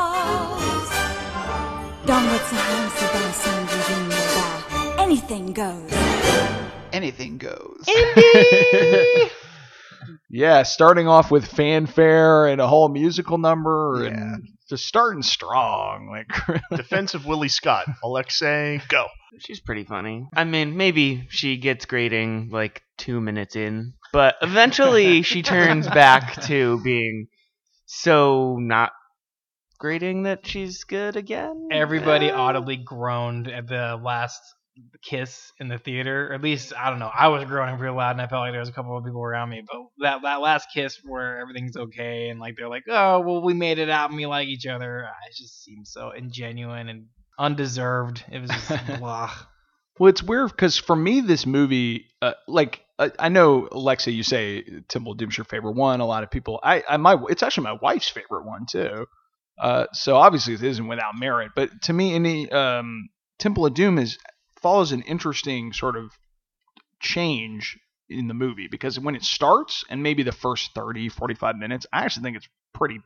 goes。当我此行此道心里面道 ，anything goes。 Anything goes. Yeah, starting off with fanfare and a whole musical number Yeah. and just starting strong. Like Defensive Willie Scott. Alexei, go. She's pretty funny. I mean, maybe she gets grading like 2 minutes in, but eventually she turns back to being so not grading that she's good again. Everybody audibly groaned at the last kiss in the theater. Or at least, I don't know. I was groaning real loud, and I felt like there was a couple of people around me. But that last kiss where everything's okay, and like they're like, oh, well, we made it out, and we like each other. It just seemed so ingenuine and undeserved. It was just blah. Well, it's weird because for me, this movie, I know, Alexa, you say Temple of Doom's your favorite one. A lot of people, it's actually my wife's favorite one too. So obviously it isn't without merit, but to me, any Temple of Doom follows an interesting sort of change in the movie because when it starts and maybe the first 30, 45 minutes, I actually think it's pretty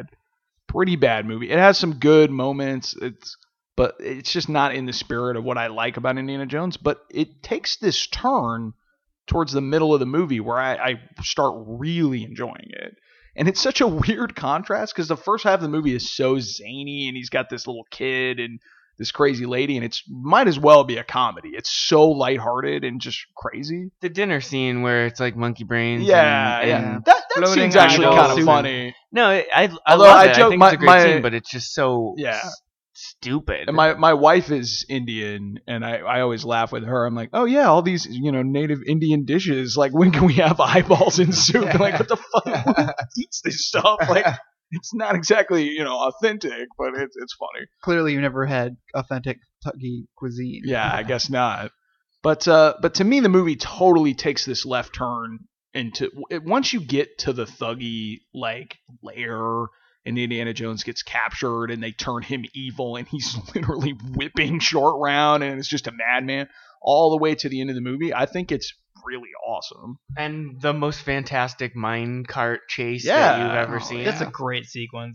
bad movie. It has some good moments. But it's just not in the spirit of what I like about Indiana Jones. But it takes this turn towards the middle of the movie where I start really enjoying it. And it's such a weird contrast because the first half of the movie is so zany and he's got this little kid and this crazy lady and it's might as well be a comedy. It's so lighthearted and just crazy. The dinner scene where it's like monkey brains. Yeah. and That floating scene's actually idols kind of and- funny. No, I Although love I it. joke- I think it's a great my- scene, but it's just so Yeah. stupid. And my wife is Indian, and I always laugh with her. I'm like, oh yeah, all these native Indian dishes. Like, when can we have eyeballs in soup? And like, what the fuck? Who eats this stuff? Like, it's not exactly authentic, but it's funny. Clearly, you never had authentic Thuggy cuisine. Yeah, I guess not. But to me, the movie totally takes this left turn into once you get to the thuggy like lair. And Indiana Jones gets captured and they turn him evil and he's literally whipping Short Round and it's just a madman all the way to the end of the movie. I think it's really awesome. And the most fantastic mine cart chase Yeah. that you've ever Oh, seen. That's a great sequence.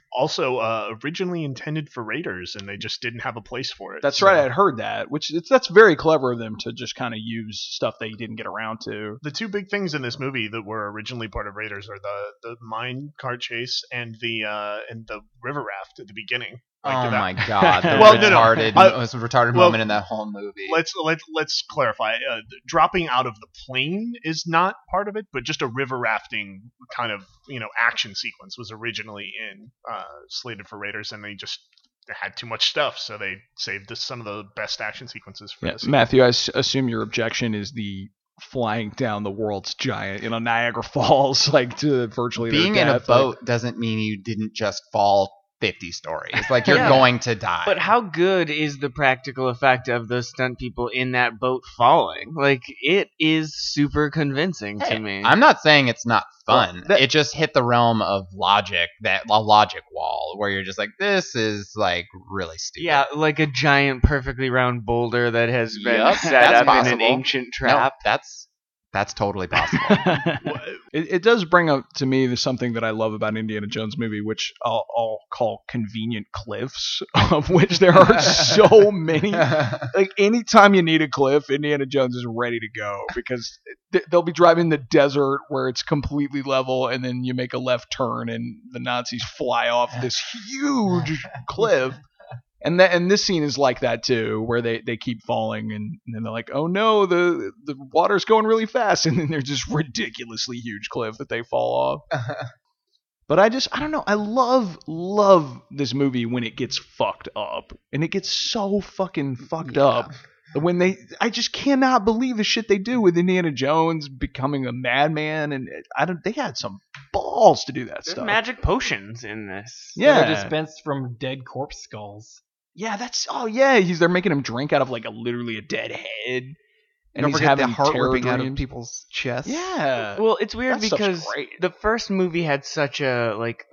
Also, originally intended for Raiders, and they just didn't have a place for it. That's So right. I'd heard that, that's very clever of them to just kind of use stuff they didn't get around to. The two big things in this movie that were originally part of Raiders are the mine cart chase and the river raft at the beginning. Oh that- my god, the Well, no, no. most retarded well, moment in that whole movie. Let's clarify. Dropping out of the plane is not part of it, but just a river rafting kind of action sequence was originally slated for Raiders, and they just had too much stuff, so they saved some of the best action sequences for this. Matthew, I assume your objection is the flying down the world's giant, Niagara Falls, like to virtually Being their in a death. boat doesn't mean you didn't just fall 50 stories. Like, you're Yeah. going to die. But how good is the practical effect of the stunt people in that boat falling? Like, it is super convincing Hey, to me. I'm not saying it's not fun. Well, it just hit the realm of logic, a logic wall, where you're just like, this is like really stupid. Yeah, like a giant, perfectly round boulder that has been Yep, set that's up in possible. an ancient No, trap. that's totally possible. It does bring up to me something that I love about Indiana Jones movie, which I'll call convenient cliffs, of which there are so many. Like, anytime you need a cliff, Indiana Jones is ready to go, because they'll be driving in the desert where it's completely level, and then you make a left turn and the Nazis fly off this huge cliff. And this scene is like that too, where they keep falling, and then they're like, oh no, the water's going really fast, and then there's this ridiculously huge cliff that they fall off. But I don't know, I love this movie when it gets fucked up, and it gets so fucking fucked up. When I just cannot believe the shit they do with Indiana Jones becoming a madman, and they had some balls to do that There's stuff. magic potions in this. Yeah. They're dispensed from dead corpse skulls. Yeah, they're making him drink out of literally a dead head, and Don't he's forget the having heart terror ripping out of dreams. people's chests. Yeah, Well, it's weird that stuff's because great. the first movie had such a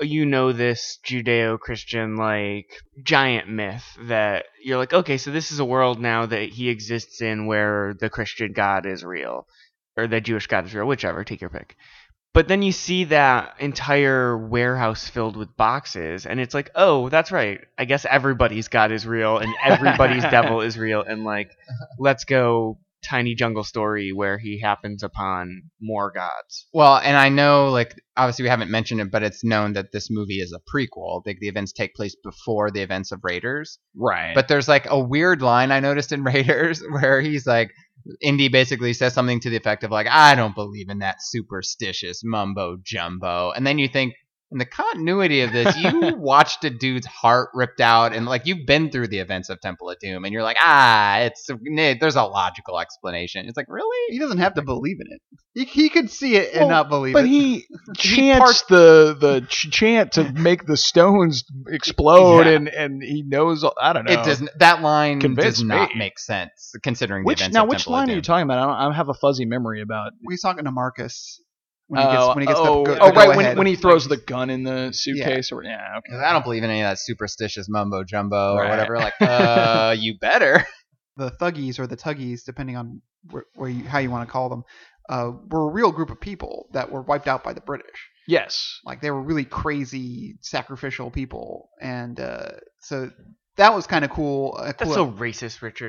this Judeo-Christian giant myth that you're like, okay, so this is a world now that he exists in where the Christian God is real, or the Jewish God is real, whichever, take your pick. But then you see that entire warehouse filled with boxes, and it's like, oh, that's right. I guess everybody's God is real, and everybody's devil is real, and let's go tiny jungle story where he happens upon more gods. Well, and I know, obviously we haven't mentioned it, but it's known that this movie is a prequel. The events take place before the events of Raiders. right. But there's a weird line I noticed in Raiders where he's like, Indy basically says something to the effect of I don't believe in that superstitious mumbo jumbo. And then you think, in the continuity of this, you watched a dude's heart ripped out, and you've been through the events of Temple of Doom, and you're like, there's a logical explanation. It's like, really? He doesn't have to believe in it. He could see it and not believe but it. he chants the chant to make the stones explode, Yeah. and he knows. I don't know. It doesn't. That line Convince does not me. make sense considering Which the events of which Temple line of are Doom. you talking about? I have a fuzzy memory about. He's talking to Marcus when he gets the right, go-ahead. when he throws the gun in the suitcase, or yeah, okay. 'Cause I don't believe in any of that superstitious mumbo jumbo or Right. whatever. You better. The Thuggies or the Tuggies, depending on how you want to call them, were a real group of people that were wiped out by the British. Yes. They were really crazy, sacrificial people, and so that was kind of cool. That's so racist, Richard.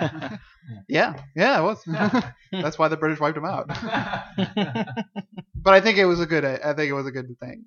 Yeah, it was. That's why the British wiped them out. But I think it was a good. I think it was a good thing.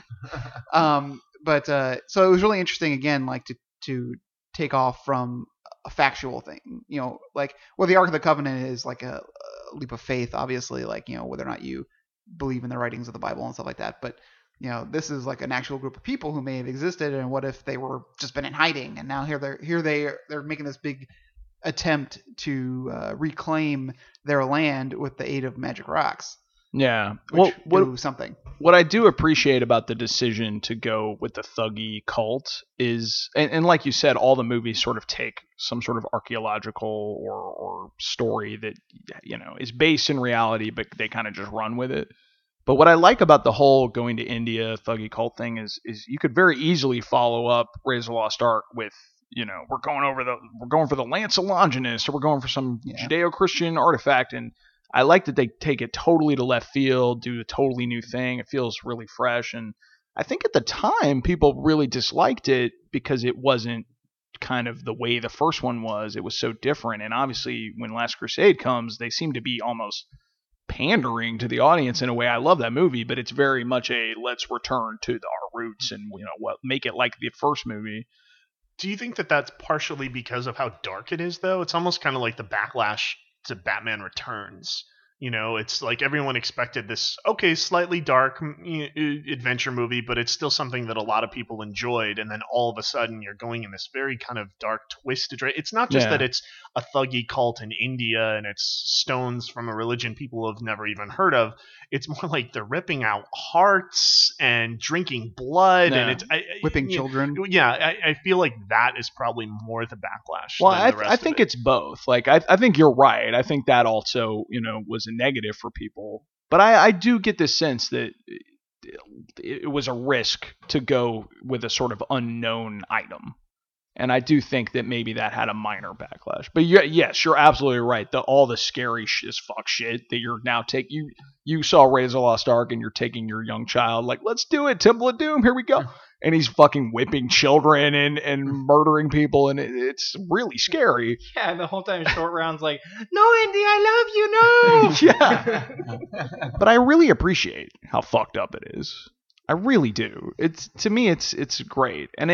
So it was really interesting again, to take off from a factual thing. The Ark of the Covenant is a leap of faith, obviously. Whether or not you believe in the writings of the Bible and stuff like that, but this is an actual group of people who may have existed, and what if they were just been in hiding, and now they're making this big attempt to reclaim their land with the aid of magic rocks, Yeah. which Well, do something. what I do appreciate about the decision to go with the Thuggy cult is, and like you said, all the movies sort of take some sort of archaeological or story that is based in reality, but they kind of just run with it. But what I like about the whole going to India Thuggy cult thing is you could very easily follow up Raiders of the Lost Ark with, we're going for the Lance of Longinus, or we're going for some Judeo-Christian artifact, and I like that they take it totally to left field, do a totally new thing. It feels really fresh, and I think at the time people really disliked it because it wasn't kind of the way the first one was. It was so different. And obviously when Last Crusade comes, they seem to be almost pandering to the audience in a way. I love that movie, but it's very much a let's return to our roots and make it like the first movie. Do you think that that's partially because of how dark it is, though? It's almost kind of like the backlash to Batman Returns. It's like everyone expected this, slightly dark adventure movie, but it's still something that a lot of people enjoyed. And then all of a sudden you're going in this very kind of dark, twisted. It's not just that it's a thuggy cult in India and it's stones from a religion people have never even heard of. It's more like they're ripping out hearts and drinking blood and it's whipping children. Yeah, I feel like that is probably more the backlash. Well, than the rest I think it's both. Like I think you're right. I think that also was a negative for people, but I do get this sense that it was a risk to go with a sort of unknown item, and I do think that maybe that had a minor backlash. But yes, you're absolutely right. All the scary as fuck shit that you're now taking. You saw Raiders of the Lost Ark and you're taking your young child like, let's do it, Temple of Doom, here we go. And he's fucking whipping children and murdering people, and it's really scary. Yeah, and the whole time Short Round's like, no, Indy, I love you, no! Yeah. But I really appreciate how fucked up it is. I really do. To me, it's great. And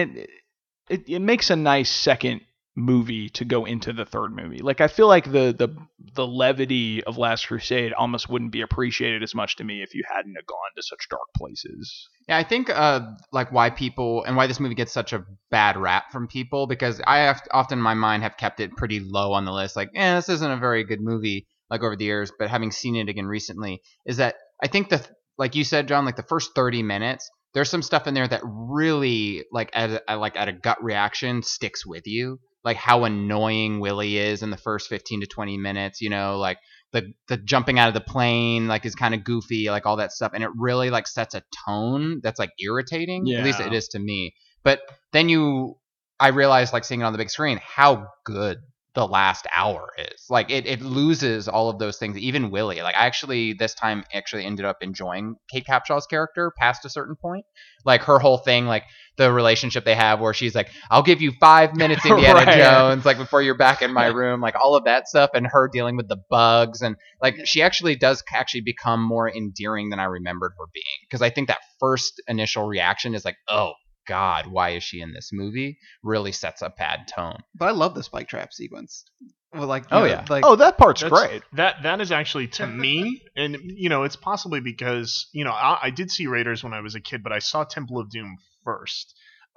it makes a nice second movie to go into the third movie. Like, I feel like the levity of Last Crusade almost wouldn't be appreciated as much to me if you hadn't have gone to such dark places. Yeah, I think like why this movie gets such a bad rap from people, because I often in my mind have kept it pretty low on the list. Like, this isn't a very good movie, like over the years. But having seen it again recently, is that I think like you said, John, like the first 30 minutes, there's some stuff in there that really like at a gut reaction sticks with you. Like how annoying Willie is in the first 15 to 20 minutes, like the jumping out of the plane, like is kind of goofy, like all that stuff. And it really like sets a tone that's like irritating. Yeah. At least it is to me. But then I realized, like seeing it on the big screen, how good the last hour is. Like it loses all of those things. Even Willie, like I actually this time ended up enjoying Kate Capshaw's character past a certain point. Like her whole thing, like the relationship they have where she's like, I'll give you 5 minutes, Indiana Right. Jones, like before you're back in my room, like all of that stuff, and her dealing with the bugs, and like she does become more endearing than I remembered her being. Because I think that first initial reaction is like, oh God, why is she in this movie? Really sets a bad tone. But I love the spike trap sequence. Well, like, That part's great. That is actually, to me, and it's possibly because I did see Raiders when I was a kid, but I saw Temple of Doom first,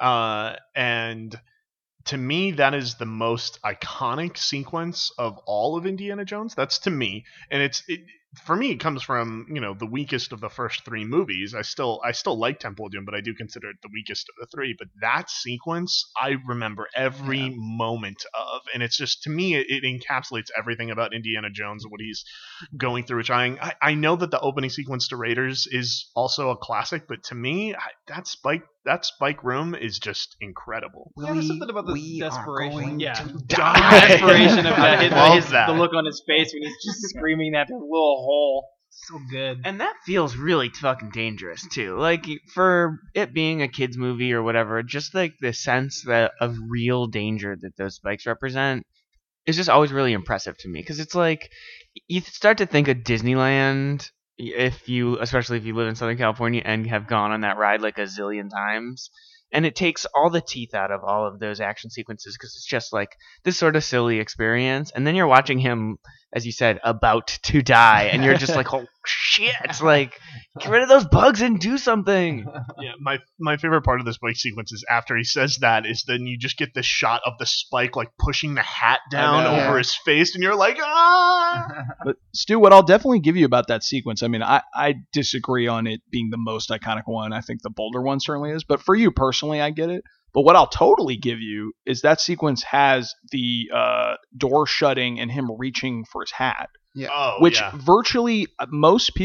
and to me that is the most iconic sequence of all of Indiana Jones. That's to me, and for me, it comes from the weakest of the first three movies. I still like Temple of Doom, but I do consider it the weakest of the three. But that sequence, I remember every moment of, and it's just, to me, it encapsulates everything about Indiana Jones and what he's going through. Which I know that the opening sequence to Raiders is also a classic, but to me, that spike room is just incredible. Yeah, there's something about the desperation. Die. Desperation of that. The look on his face when he's just screaming that little hole. So good. And that feels really fucking dangerous too. Like, for it being a kids movie or whatever, just like the sense of real danger that those spikes represent is just always really impressive to me. Because it's like, you start to think of Disneyland, especially if you live in Southern California and have gone on that ride like a zillion times. And it takes all the teeth out of all of those action sequences because it's just like this sort of silly experience. And then you're watching him, as you said, about to die. And you're just like, oh, shit. It's like, get rid of those bugs and do something. Yeah, my favorite part of this spike sequence is after he says that is then you just get this shot of the spike like pushing the hat down over his face. And you're like, ah! But Stu, what I'll definitely give you about that sequence, I mean, I disagree on it being the most iconic one. I think the Boulder one certainly is. But for you personally, I get it. But what I'll totally give you is that sequence has the door shutting and him reaching for his hat. Yeah. Oh, Which yeah. virtually most people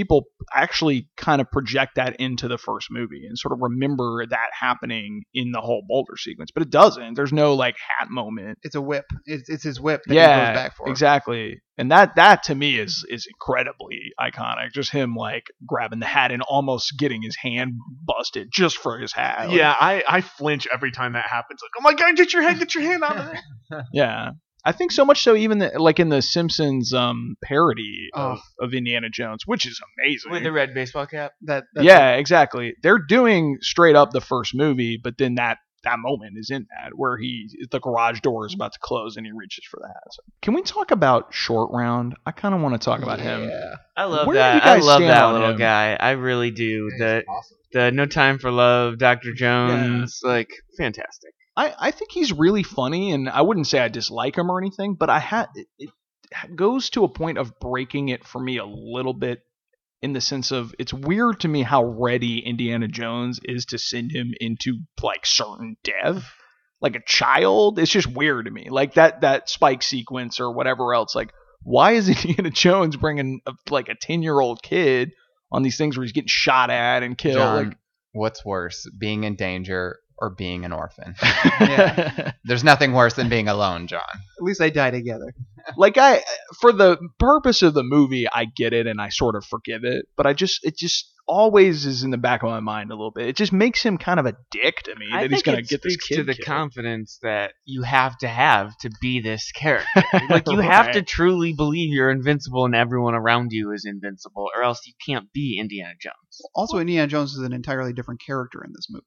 actually kind of project that into the first movie and sort of remember that happening in the whole boulder sequence, but it doesn't. There's no like hat moment. It's a whip. It's his whip that he goes back for. Exactly. And that to me is incredibly iconic. Just him like grabbing the hat and almost getting his hand busted just for his hat. Yeah, I flinch every time that happens. Like, oh my god, get your hand out of there. Yeah. I think so much so even like in the Simpsons parody Oh. of Indiana Jones, which is amazing. With the red baseball cap. That's Yeah, exactly. They're doing straight up the first movie, but then that moment is in that where the garage door is about to close and he reaches for the hat. So, can we talk about Short Round? I kind of want to talk about him. I love Where do that. you I guys love stand that on little him? guy. I really do. Awesome. The No Time for Love, Dr. Jones, like fantastic. I think he's really funny, and I wouldn't say I dislike him or anything, but it goes to a point of breaking it for me a little bit in the sense of it's weird to me how ready Indiana Jones is to send him into like certain death. Like a child, it's just weird to me. Like that Spike sequence or whatever else. Like, why is Indiana Jones bringing a 10-year-old kid on these things where he's getting shot at and killed? John, Like, what's worse, being in danger or being an orphan? Yeah. There's nothing worse than being alone, John. At least they die together. like for the purpose of the movie, I get it and I sort of forgive it, but it just always is in the back of my mind a little bit. It just makes him kind of a dick to me I that he's think gonna it get this speaks kid to the killed. confidence that you have to be this character. Like you have to Right. truly believe you're invincible and everyone around you is invincible, or else you can't be Indiana Jones. Also, Indiana Jones is an entirely different character in this movie.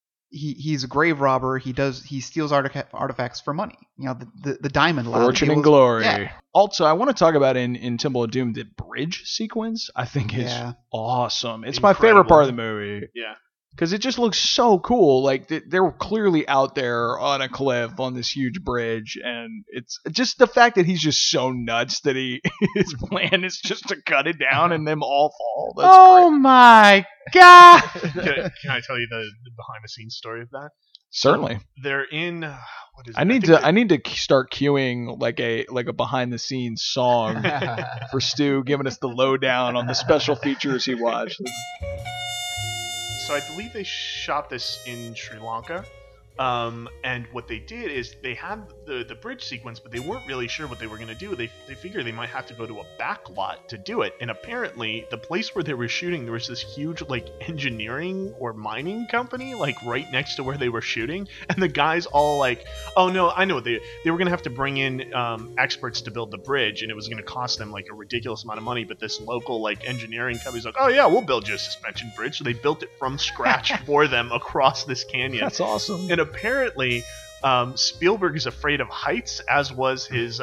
He's a grave robber. He steals artifacts for money. You know, the diamond allowed to Fortune be and able to- glory. Yeah. Also, I want to talk about in Temple of Doom the bridge sequence. I think is Yeah. awesome. It's my favorite part of the movie. Yeah. Because it just looks so cool. Like they were clearly out there on a cliff on this huge bridge, and it's just the fact that he's just so nuts that his plan is just to cut it down and them all fall. That's Oh great. my god! Can I tell you the behind the scenes story of that? Certainly. They're in what is it? I need think to start queuing like a behind the scenes song for Stu, giving us the lowdown on the special features he watched. So I believe they shot this in Sri Lanka. And what they did is they had the bridge sequence, but they weren't really sure what they were going to do. They figured they might have to go to a back lot to do it. And apparently, the place where they were shooting, there was this huge like engineering or mining company like right next to where they were shooting. And the guys all like, oh no, I know what they were going to have to bring in experts to build the bridge, and it was going to cost them like a ridiculous amount of money. But this local like engineering company's like, oh yeah, we'll build you a suspension bridge. So they built it from scratch for them across this canyon. That's awesome. And apparently, Spielberg is afraid of heights, as was his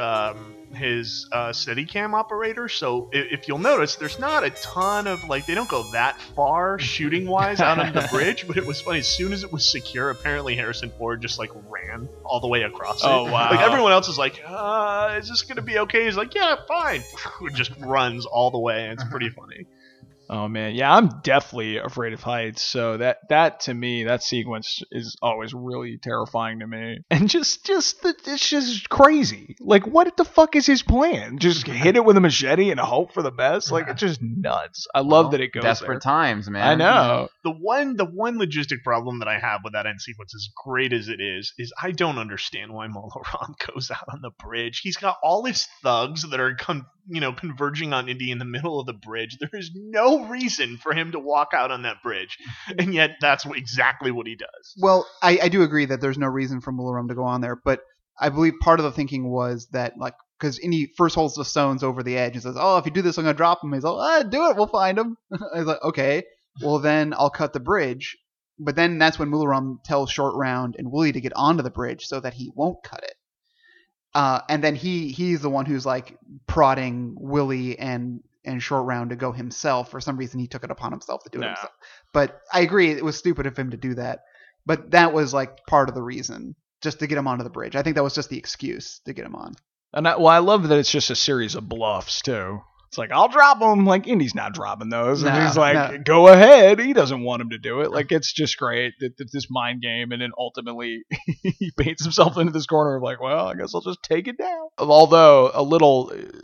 Steadicam operator. So if you'll notice, there's not a ton of like they don't go that far shooting wise out on the bridge. But it was funny. As soon as it was secure, apparently Harrison Ford just like ran all the way across it. Oh, wow. Like everyone else is like, is this gonna be okay? He's like, yeah, fine. Just runs all the way. And it's pretty funny. Oh man, yeah, I'm definitely afraid of heights. So that to me, that sequence is always really terrifying to me. And it's just crazy. Like, what the fuck is his plan? Just hit it with a machete and hope for the best? Like, it's just nuts. I love that it goes Desperate there. times, man. I know. The one logistic problem that I have with that end sequence, as great as it is I don't understand why Mola Ram goes out on the bridge. He's got all his thugs that are converging on Indy in the middle of the bridge. There is no reason for him to walk out on that bridge, and yet that's exactly what he does. Well, I do agree that there's no reason for Mularum to go on there, but I believe part of the thinking was that, like, because Indy first holds the stones over the edge and says, oh, if you do this, I'm going to drop him. He's like, do it, we'll find him. I was like, okay, well, then I'll cut the bridge. But then that's when Mularum tells Short Round and Wooly to get onto the bridge so that he won't cut it. And then he's the one who's, like, prodding Willie and Short Round to go himself. For some reason, he took it upon himself to do it himself. But I agree, it was stupid of him to do that. But that was, like, part of the reason, just to get him onto the bridge. I think that was just the excuse to get him on. And I love that it's just a series of bluffs too. It's like, I'll drop him. Like, Indy's not dropping those. And No, he's like, no. go ahead. He doesn't want him to do it. Like, it's just great that this mind game. And then ultimately he paints himself into this corner of like, well, I guess I'll just take it down. Although a little,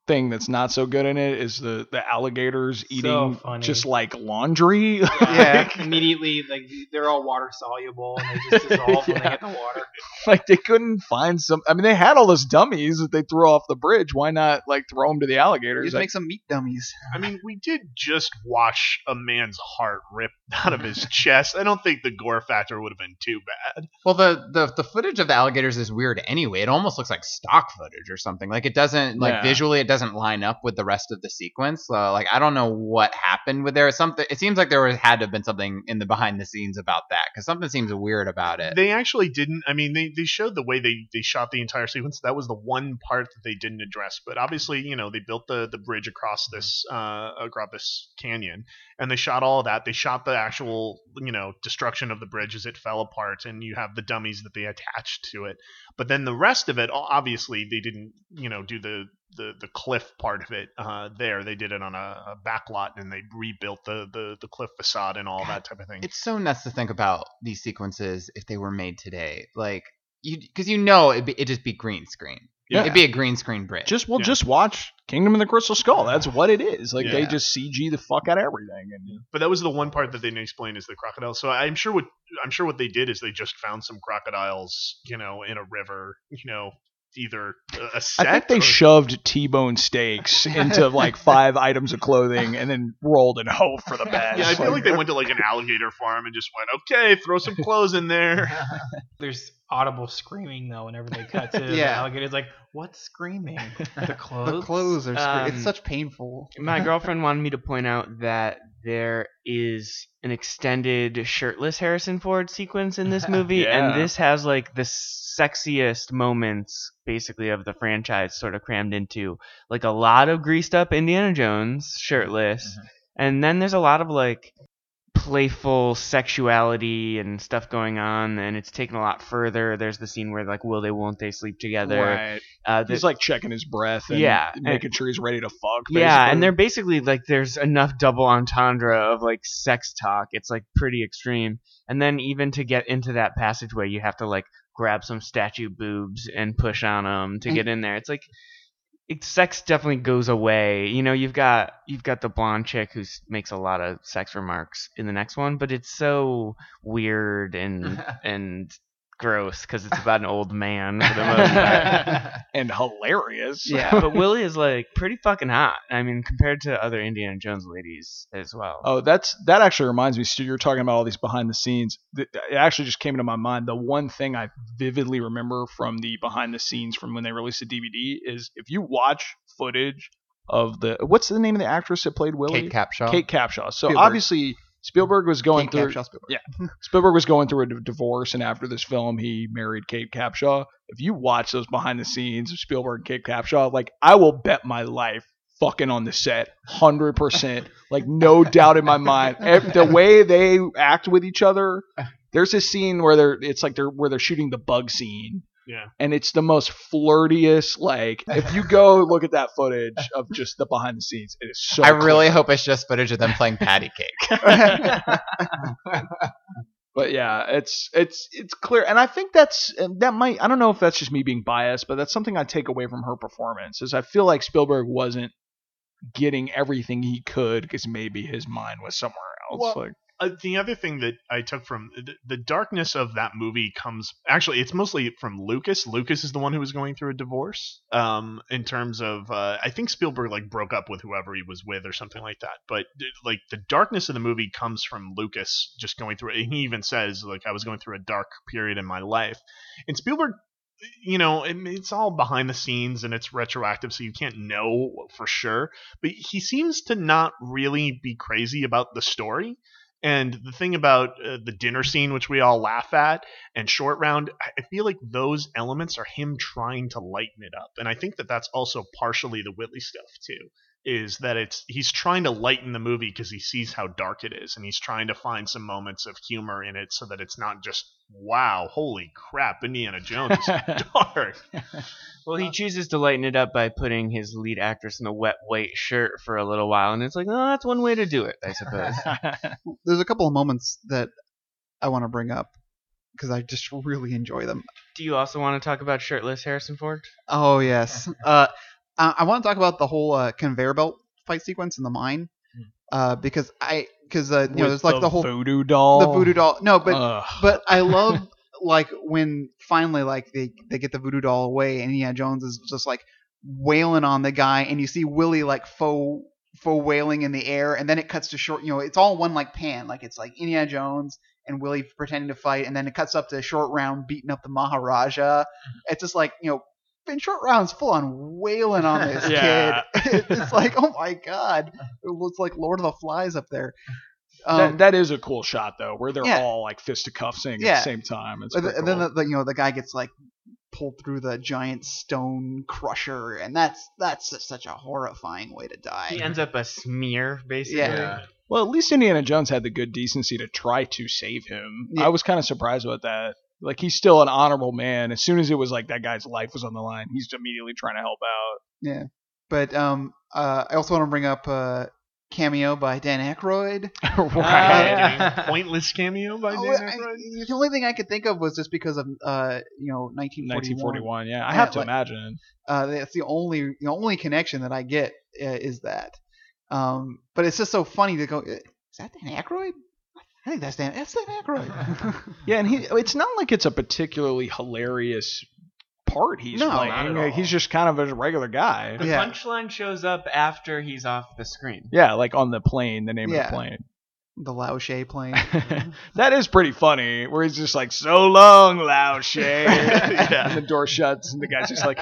thing that's not so good in it is the alligators eating funny. just like laundry. Yeah. Immediately, like they're all water soluble and they just dissolve when they hit the water. Like they couldn't find some. I mean, they had all those dummies that they threw off the bridge. Why not like throw them to the alligators? Just make some meat dummies. I mean, we did just watch a man's heart ripped out of his chest. I don't think the gore factor would have been too bad. Well, the footage of the alligators is weird anyway. It almost looks like stock footage or something. Like it doesn't visually it doesn't line up with the rest of the sequence. Like I don't know what happened with there. Something. It seems like had to have been something in the behind the scenes about that because something seems weird about it. They actually didn't. I mean, they showed the way they shot the entire sequence. That was the one part that they didn't address. But obviously, they built the bridge across this canyon, and they shot all of that. They shot the actual destruction of the bridge as it fell apart, and you have the dummies that they attached to it. But then the rest of it, obviously, they didn't do the cliff part of it there. They did it on a back lot, and they rebuilt the cliff facade and all that type of thing. It's so nuts to think about these sequences if they were made today. Like because it'd just be green screen. Yeah. It'd be a green screen bridge. Just watch Kingdom of the Crystal Skull. That's what it is. Like they just CG the fuck out of everything. But that was the one part that they didn't explain is the crocodile. So I'm sure what they did is they just found some crocodiles, in a river, either a set. I think they shoved T-bone steaks into like 5 items of clothing and then rolled and hoped for the best. Yeah, I feel like they went to like an alligator farm and just went, okay, throw some clothes in there. There's audible screaming though whenever they cut to the alligators. Like, what's screaming? The clothes. The clothes are screaming. It's such painful. My girlfriend wanted me to point out that there is an extended shirtless Harrison Ford sequence in this movie, and this has like the sexiest moments basically of the franchise sort of crammed into like a lot of greased up Indiana Jones shirtless, and then there's a lot of like playful sexuality and stuff going on, and it's taken a lot further. There's the scene where like will they won't they sleep together. Right. He's like checking his breath and making sure he's ready to fuck. Basically. Yeah, and they're basically like there's enough double entendre of like sex talk. It's like pretty extreme. And then even to get into that passageway, you have to like grab some statue boobs and push on them to get in there. It's like sex definitely goes away. You've got the blonde chick who makes a lot of sex remarks in the next one, but it's so weird and gross because it's about an old man for the most part. And hilarious. Yeah, but Willie is like pretty fucking hot. I mean, compared to other Indiana Jones ladies as well. Oh, that actually reminds me, Stu, you're talking about all these behind the scenes. It actually just came into my mind. The one thing I vividly remember from the behind the scenes from when they released the DVD is if you watch footage of what's the name of the actress that played Willie? Kate Capshaw. Kate Capshaw. So Spielberg. Obviously Spielberg was going Kate through. Capshaw Spielberg. Yeah, Spielberg was going through a divorce, and after this film, he married Kate Capshaw. If you watch those behind the scenes of Spielberg and Kate Capshaw, like I will bet my life, fucking on the set, 100%, like no doubt in my mind. The way they act with each other, there's this scene where they're shooting the bug scene. Yeah. And it's the most flirtiest, like, if you go look at that footage of just the behind the scenes, it is so I really clear. hope it's just footage of them playing patty cake. But yeah, it's clear. And I think that might, I don't know if that's just me being biased, but that's something I take away from her performance is I feel like Spielberg wasn't getting everything he could because maybe his mind was somewhere else. Well, the other thing that I took from the darkness of that movie it's mostly from Lucas. Lucas is the one who was going through a divorce. In terms of, I think Spielberg like broke up with whoever he was with or something like that. But like the darkness of the movie comes from Lucas just going through it. And he even says like I was going through a dark period in my life. And Spielberg, it's all behind the scenes and it's retroactive, so you can't know for sure. But he seems to not really be crazy about the story. And the thing about the dinner scene, which we all laugh at, and Short Round, I feel like those elements are him trying to lighten it up. And I think that that's also partially the Whitley stuff, too, is that he's trying to lighten the movie because he sees how dark it is. And he's trying to find some moments of humor in it so that it's not just, wow, holy crap, Indiana Jones is dark. Well, he chooses to lighten it up by putting his lead actress in a wet white shirt for a little while, and it's like, oh, that's one way to do it, I suppose. There's a couple of moments that I want to bring up because I just really enjoy them. Do you also want to talk about shirtless Harrison Ford? Oh yes. I want to talk about the whole conveyor belt fight sequence in the mine, because there's like With the whole voodoo doll. the voodoo doll. No, but Ugh. but I love like when finally like they get the voodoo doll away and Indiana Jones is just like wailing on the guy, and you see Willie like faux wailing in the air, and then it cuts to short. It's all one like pan, like it's like Indiana Jones and Willie pretending to fight, and then it cuts up to Short Round beating up the Maharaja. It's just like in Short Round's full on wailing on this Yeah. kid. It's like, oh my god, it looks like Lord of the Flies up there. That is a cool shot though, where they're Yeah. all like fisticuffsing at Yeah. the same time. It's And pretty then cool. the guy gets like pulled through the giant stone crusher, and that's just such a horrifying way to die. He ends up a smear, basically. Yeah. Well, at least Indiana Jones had the good decency to try to save him. Yeah. I was kind of surprised about that. Like, he's still an honorable man. As soon as it was like that guy's life was on the line, he's immediately trying to help out. Yeah, but I also want to bring up cameo by Dan Aykroyd. Right. Pointless cameo by Dan Aykroyd. The only thing I could think of was just because of 1941. 1941, yeah. I Yeah, have to like- imagine. That's the only connection that I get is that. But it's just so funny to go. Is that Dan Aykroyd? I think that's Dan Aykroyd. Yeah, and it's not like it's a particularly hilarious part he's No, not playing. at Like, all. he's just kind of a regular guy. The Yeah. punchline shows up after he's off the screen. Yeah, like on the plane, the name Yeah. of the plane. The Lao She plane. That is pretty funny, where he's just like, so long, Lao She. Yeah. And the door shuts, and the guy's just like,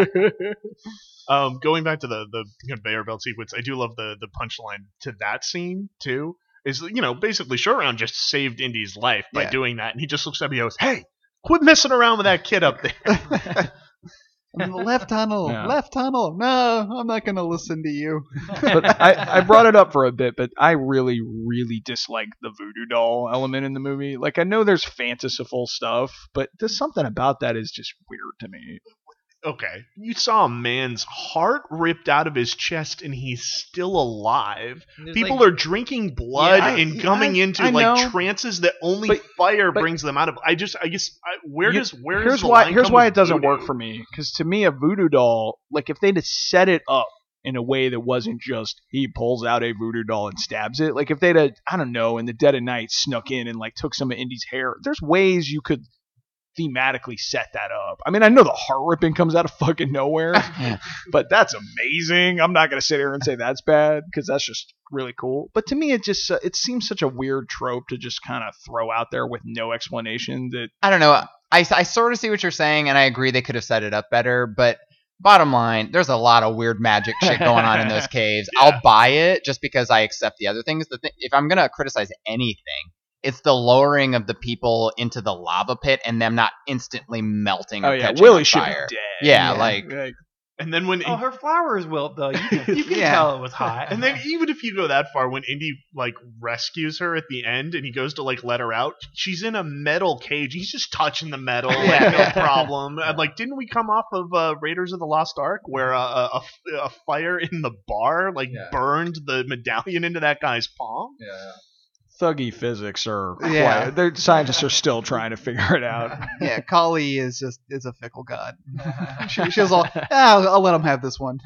Going back to the conveyor belt sequence, I do love the punchline to that scene too. Is basically Short Round just saved Indy's life by Yeah. doing that, and he just looks up and he goes, "Hey, quit messing around with that kid up there." I'm in the left tunnel. Yeah. Left tunnel. No, I'm not gonna listen to you. but I brought it up for a bit, but I really, really dislike the voodoo doll element in the movie. Like, I know there's fanciful stuff, but there's something about that is just weird to me. Okay, you saw a man's heart ripped out of his chest, and he's still alive. People are drinking blood Yeah, and coming into I know. like trances that only But- fire but- brings them out of. Where You- does here's the why line here's come why with it doesn't voodoo? work for me, because to me a voodoo doll, like if they'd have set it up in a way that wasn't just he pulls out a voodoo doll and stabs it, like if they'd have, I don't know, in the dead of night snuck in and like took some of Indy's hair, there's ways you could thematically set that up. I mean, I know the heart ripping comes out of fucking nowhere, but that's amazing. I'm not gonna sit here and say that's bad, because that's just really cool. But to me, it just it seems such a weird trope to just kind of throw out there with no explanation. That I don't know. I sort of see what you're saying, and I agree they could have set it up better. But bottom line, there's a lot of weird magic shit going on in those caves. Yeah. I'll buy it just because I accept the other things. If I'm gonna criticize anything, it's the lowering of the people into the lava pit and them not instantly melting or oh yeah, catching Willie on should be fire. dead. Yeah, Yeah. like And then when Oh, her flowers wilt though. You can Yeah. tell it was hot. And then even if you go that far, when Indy like rescues her at the end and he goes to like let her out, she's in a metal cage. He's just touching the metal, like no problem. And, like, didn't we come off of Raiders of the Lost Ark where a fire in the bar like burned the medallion into that guy's palm? Thuggy physics are Yeah. their scientists are still trying to figure it out. Yeah, Kali is a fickle god. She was all, I'll let him have this one.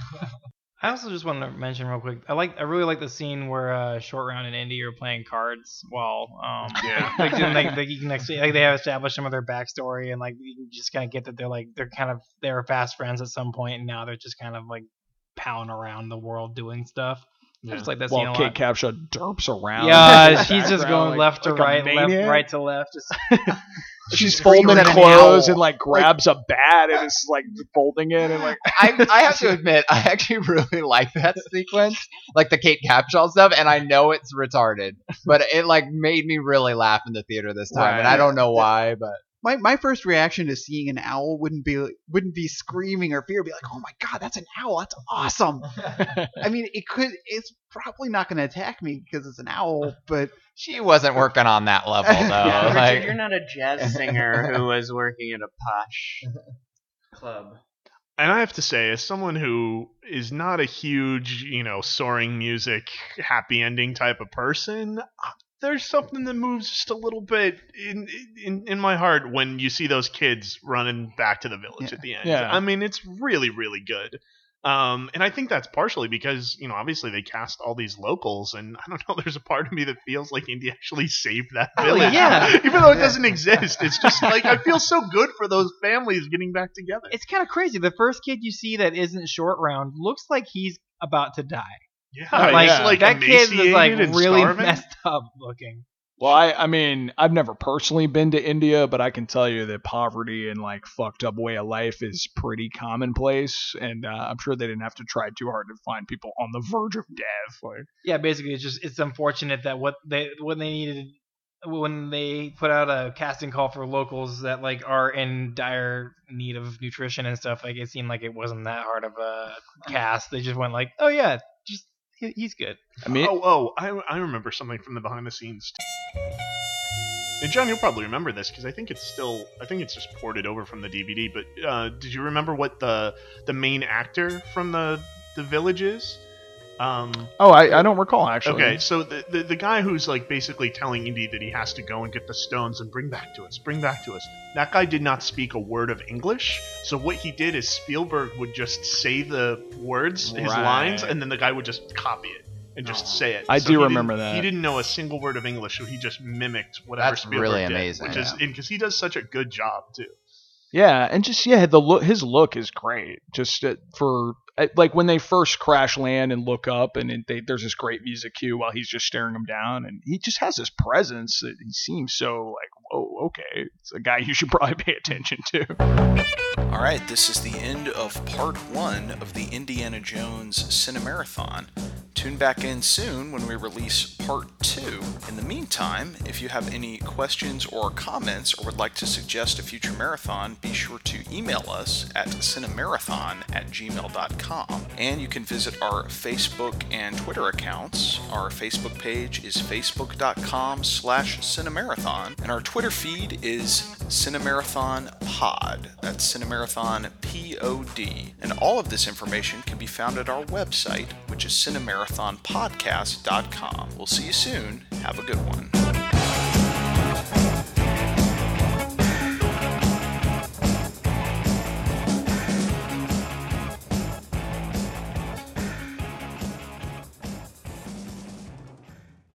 I also just want to mention real quick. I really like the scene where Short Round and Indy are playing cards while like you can actually like they have established some of their backstory, and like you can just kind of get that they were fast friends at some point, and now they're just kind of like palling around the world doing stuff. I just like that scene a While lot. Kate Capshaw derps around. Yeah, in the she's just background, going like- left to like a right, maniac. right to left. Just She's screaming folding at an clothes owl. and like grabs a bat and is like folding it and like. I have to admit, I actually really like that sequence, like the Kate Capshaw stuff, and I know it's retarded, but it like made me really laugh in the theater this time, and I don't know why, but My first reaction to seeing an owl wouldn't be screaming or fear. It'd be like, oh my god, that's an owl. That's awesome. I mean, it's probably not going to attack me because it's an owl, but she wasn't working on that level though. Yeah, Richard, like, you're not a jazz singer who was working at a posh club. And I have to say, as someone who is not a huge, soaring music, happy ending type of person, there's something that moves just a little bit in my heart when you see those kids running back to the village at the end. Yeah. I mean, it's really, really good. And I think that's partially because, obviously they cast all these locals, and I don't know, there's a part of me that feels like Indy actually saved that village. yeah. Even though it doesn't exist. It's just like, I feel so good for those families getting back together. It's kind of crazy. The first kid you see that isn't Short Round looks like he's about to die. Yeah, Like, it's like that kid was like emaciated and really starving. messed up looking. Well, I mean, I've never personally been to India, but I can tell you that poverty and like fucked up way of life is pretty commonplace, and I'm sure they didn't have to try too hard to find people on the verge of death. Like, Yeah, basically it's unfortunate that when they put out a casting call for locals that like are in dire need of nutrition and stuff, like it seemed like it wasn't that hard of a cast. They just went like, oh yeah, just he's good. I mean, I remember something from the behind the scenes. And John, you'll probably remember this because I think it's just ported over from the DVD. But did you remember what the main actor from the Village is? I don't recall actually. Okay, so the guy who's like basically telling Indy that he has to go and get the stones and bring back to us. That guy did not speak a word of English. So what he did is Spielberg would just say the words, his Right. lines, and then the guy would just copy it and just say it. I So do he remember didn't- that. He didn't know a single word of English, so he just mimicked whatever That's Spielberg really did, amazing, which is because he does such a good job too. Yeah, and just the look, his look is great. Just for like when they first crash land and look up, and there's this great music cue while he's just staring them down, and he just has this presence that he seems so like, whoa, okay, it's a guy you should probably pay attention to. All right, this is the end of part 1 of the Indiana Jones Cinemarathon. Tune back in soon when we release part 2. In the meantime, if you have any questions or comments or would like to suggest a future marathon, be sure to email us at cinemarathon@gmail.com. And you can visit our Facebook and Twitter accounts. Our Facebook page is facebook.com/cinemarathon, and our Twitter feed is CinemarathonPod. That's Cinemarathon POD. And all of this information can be found at our website, which is cinemarathonpodcast.com. We'll see you soon. Have a good one.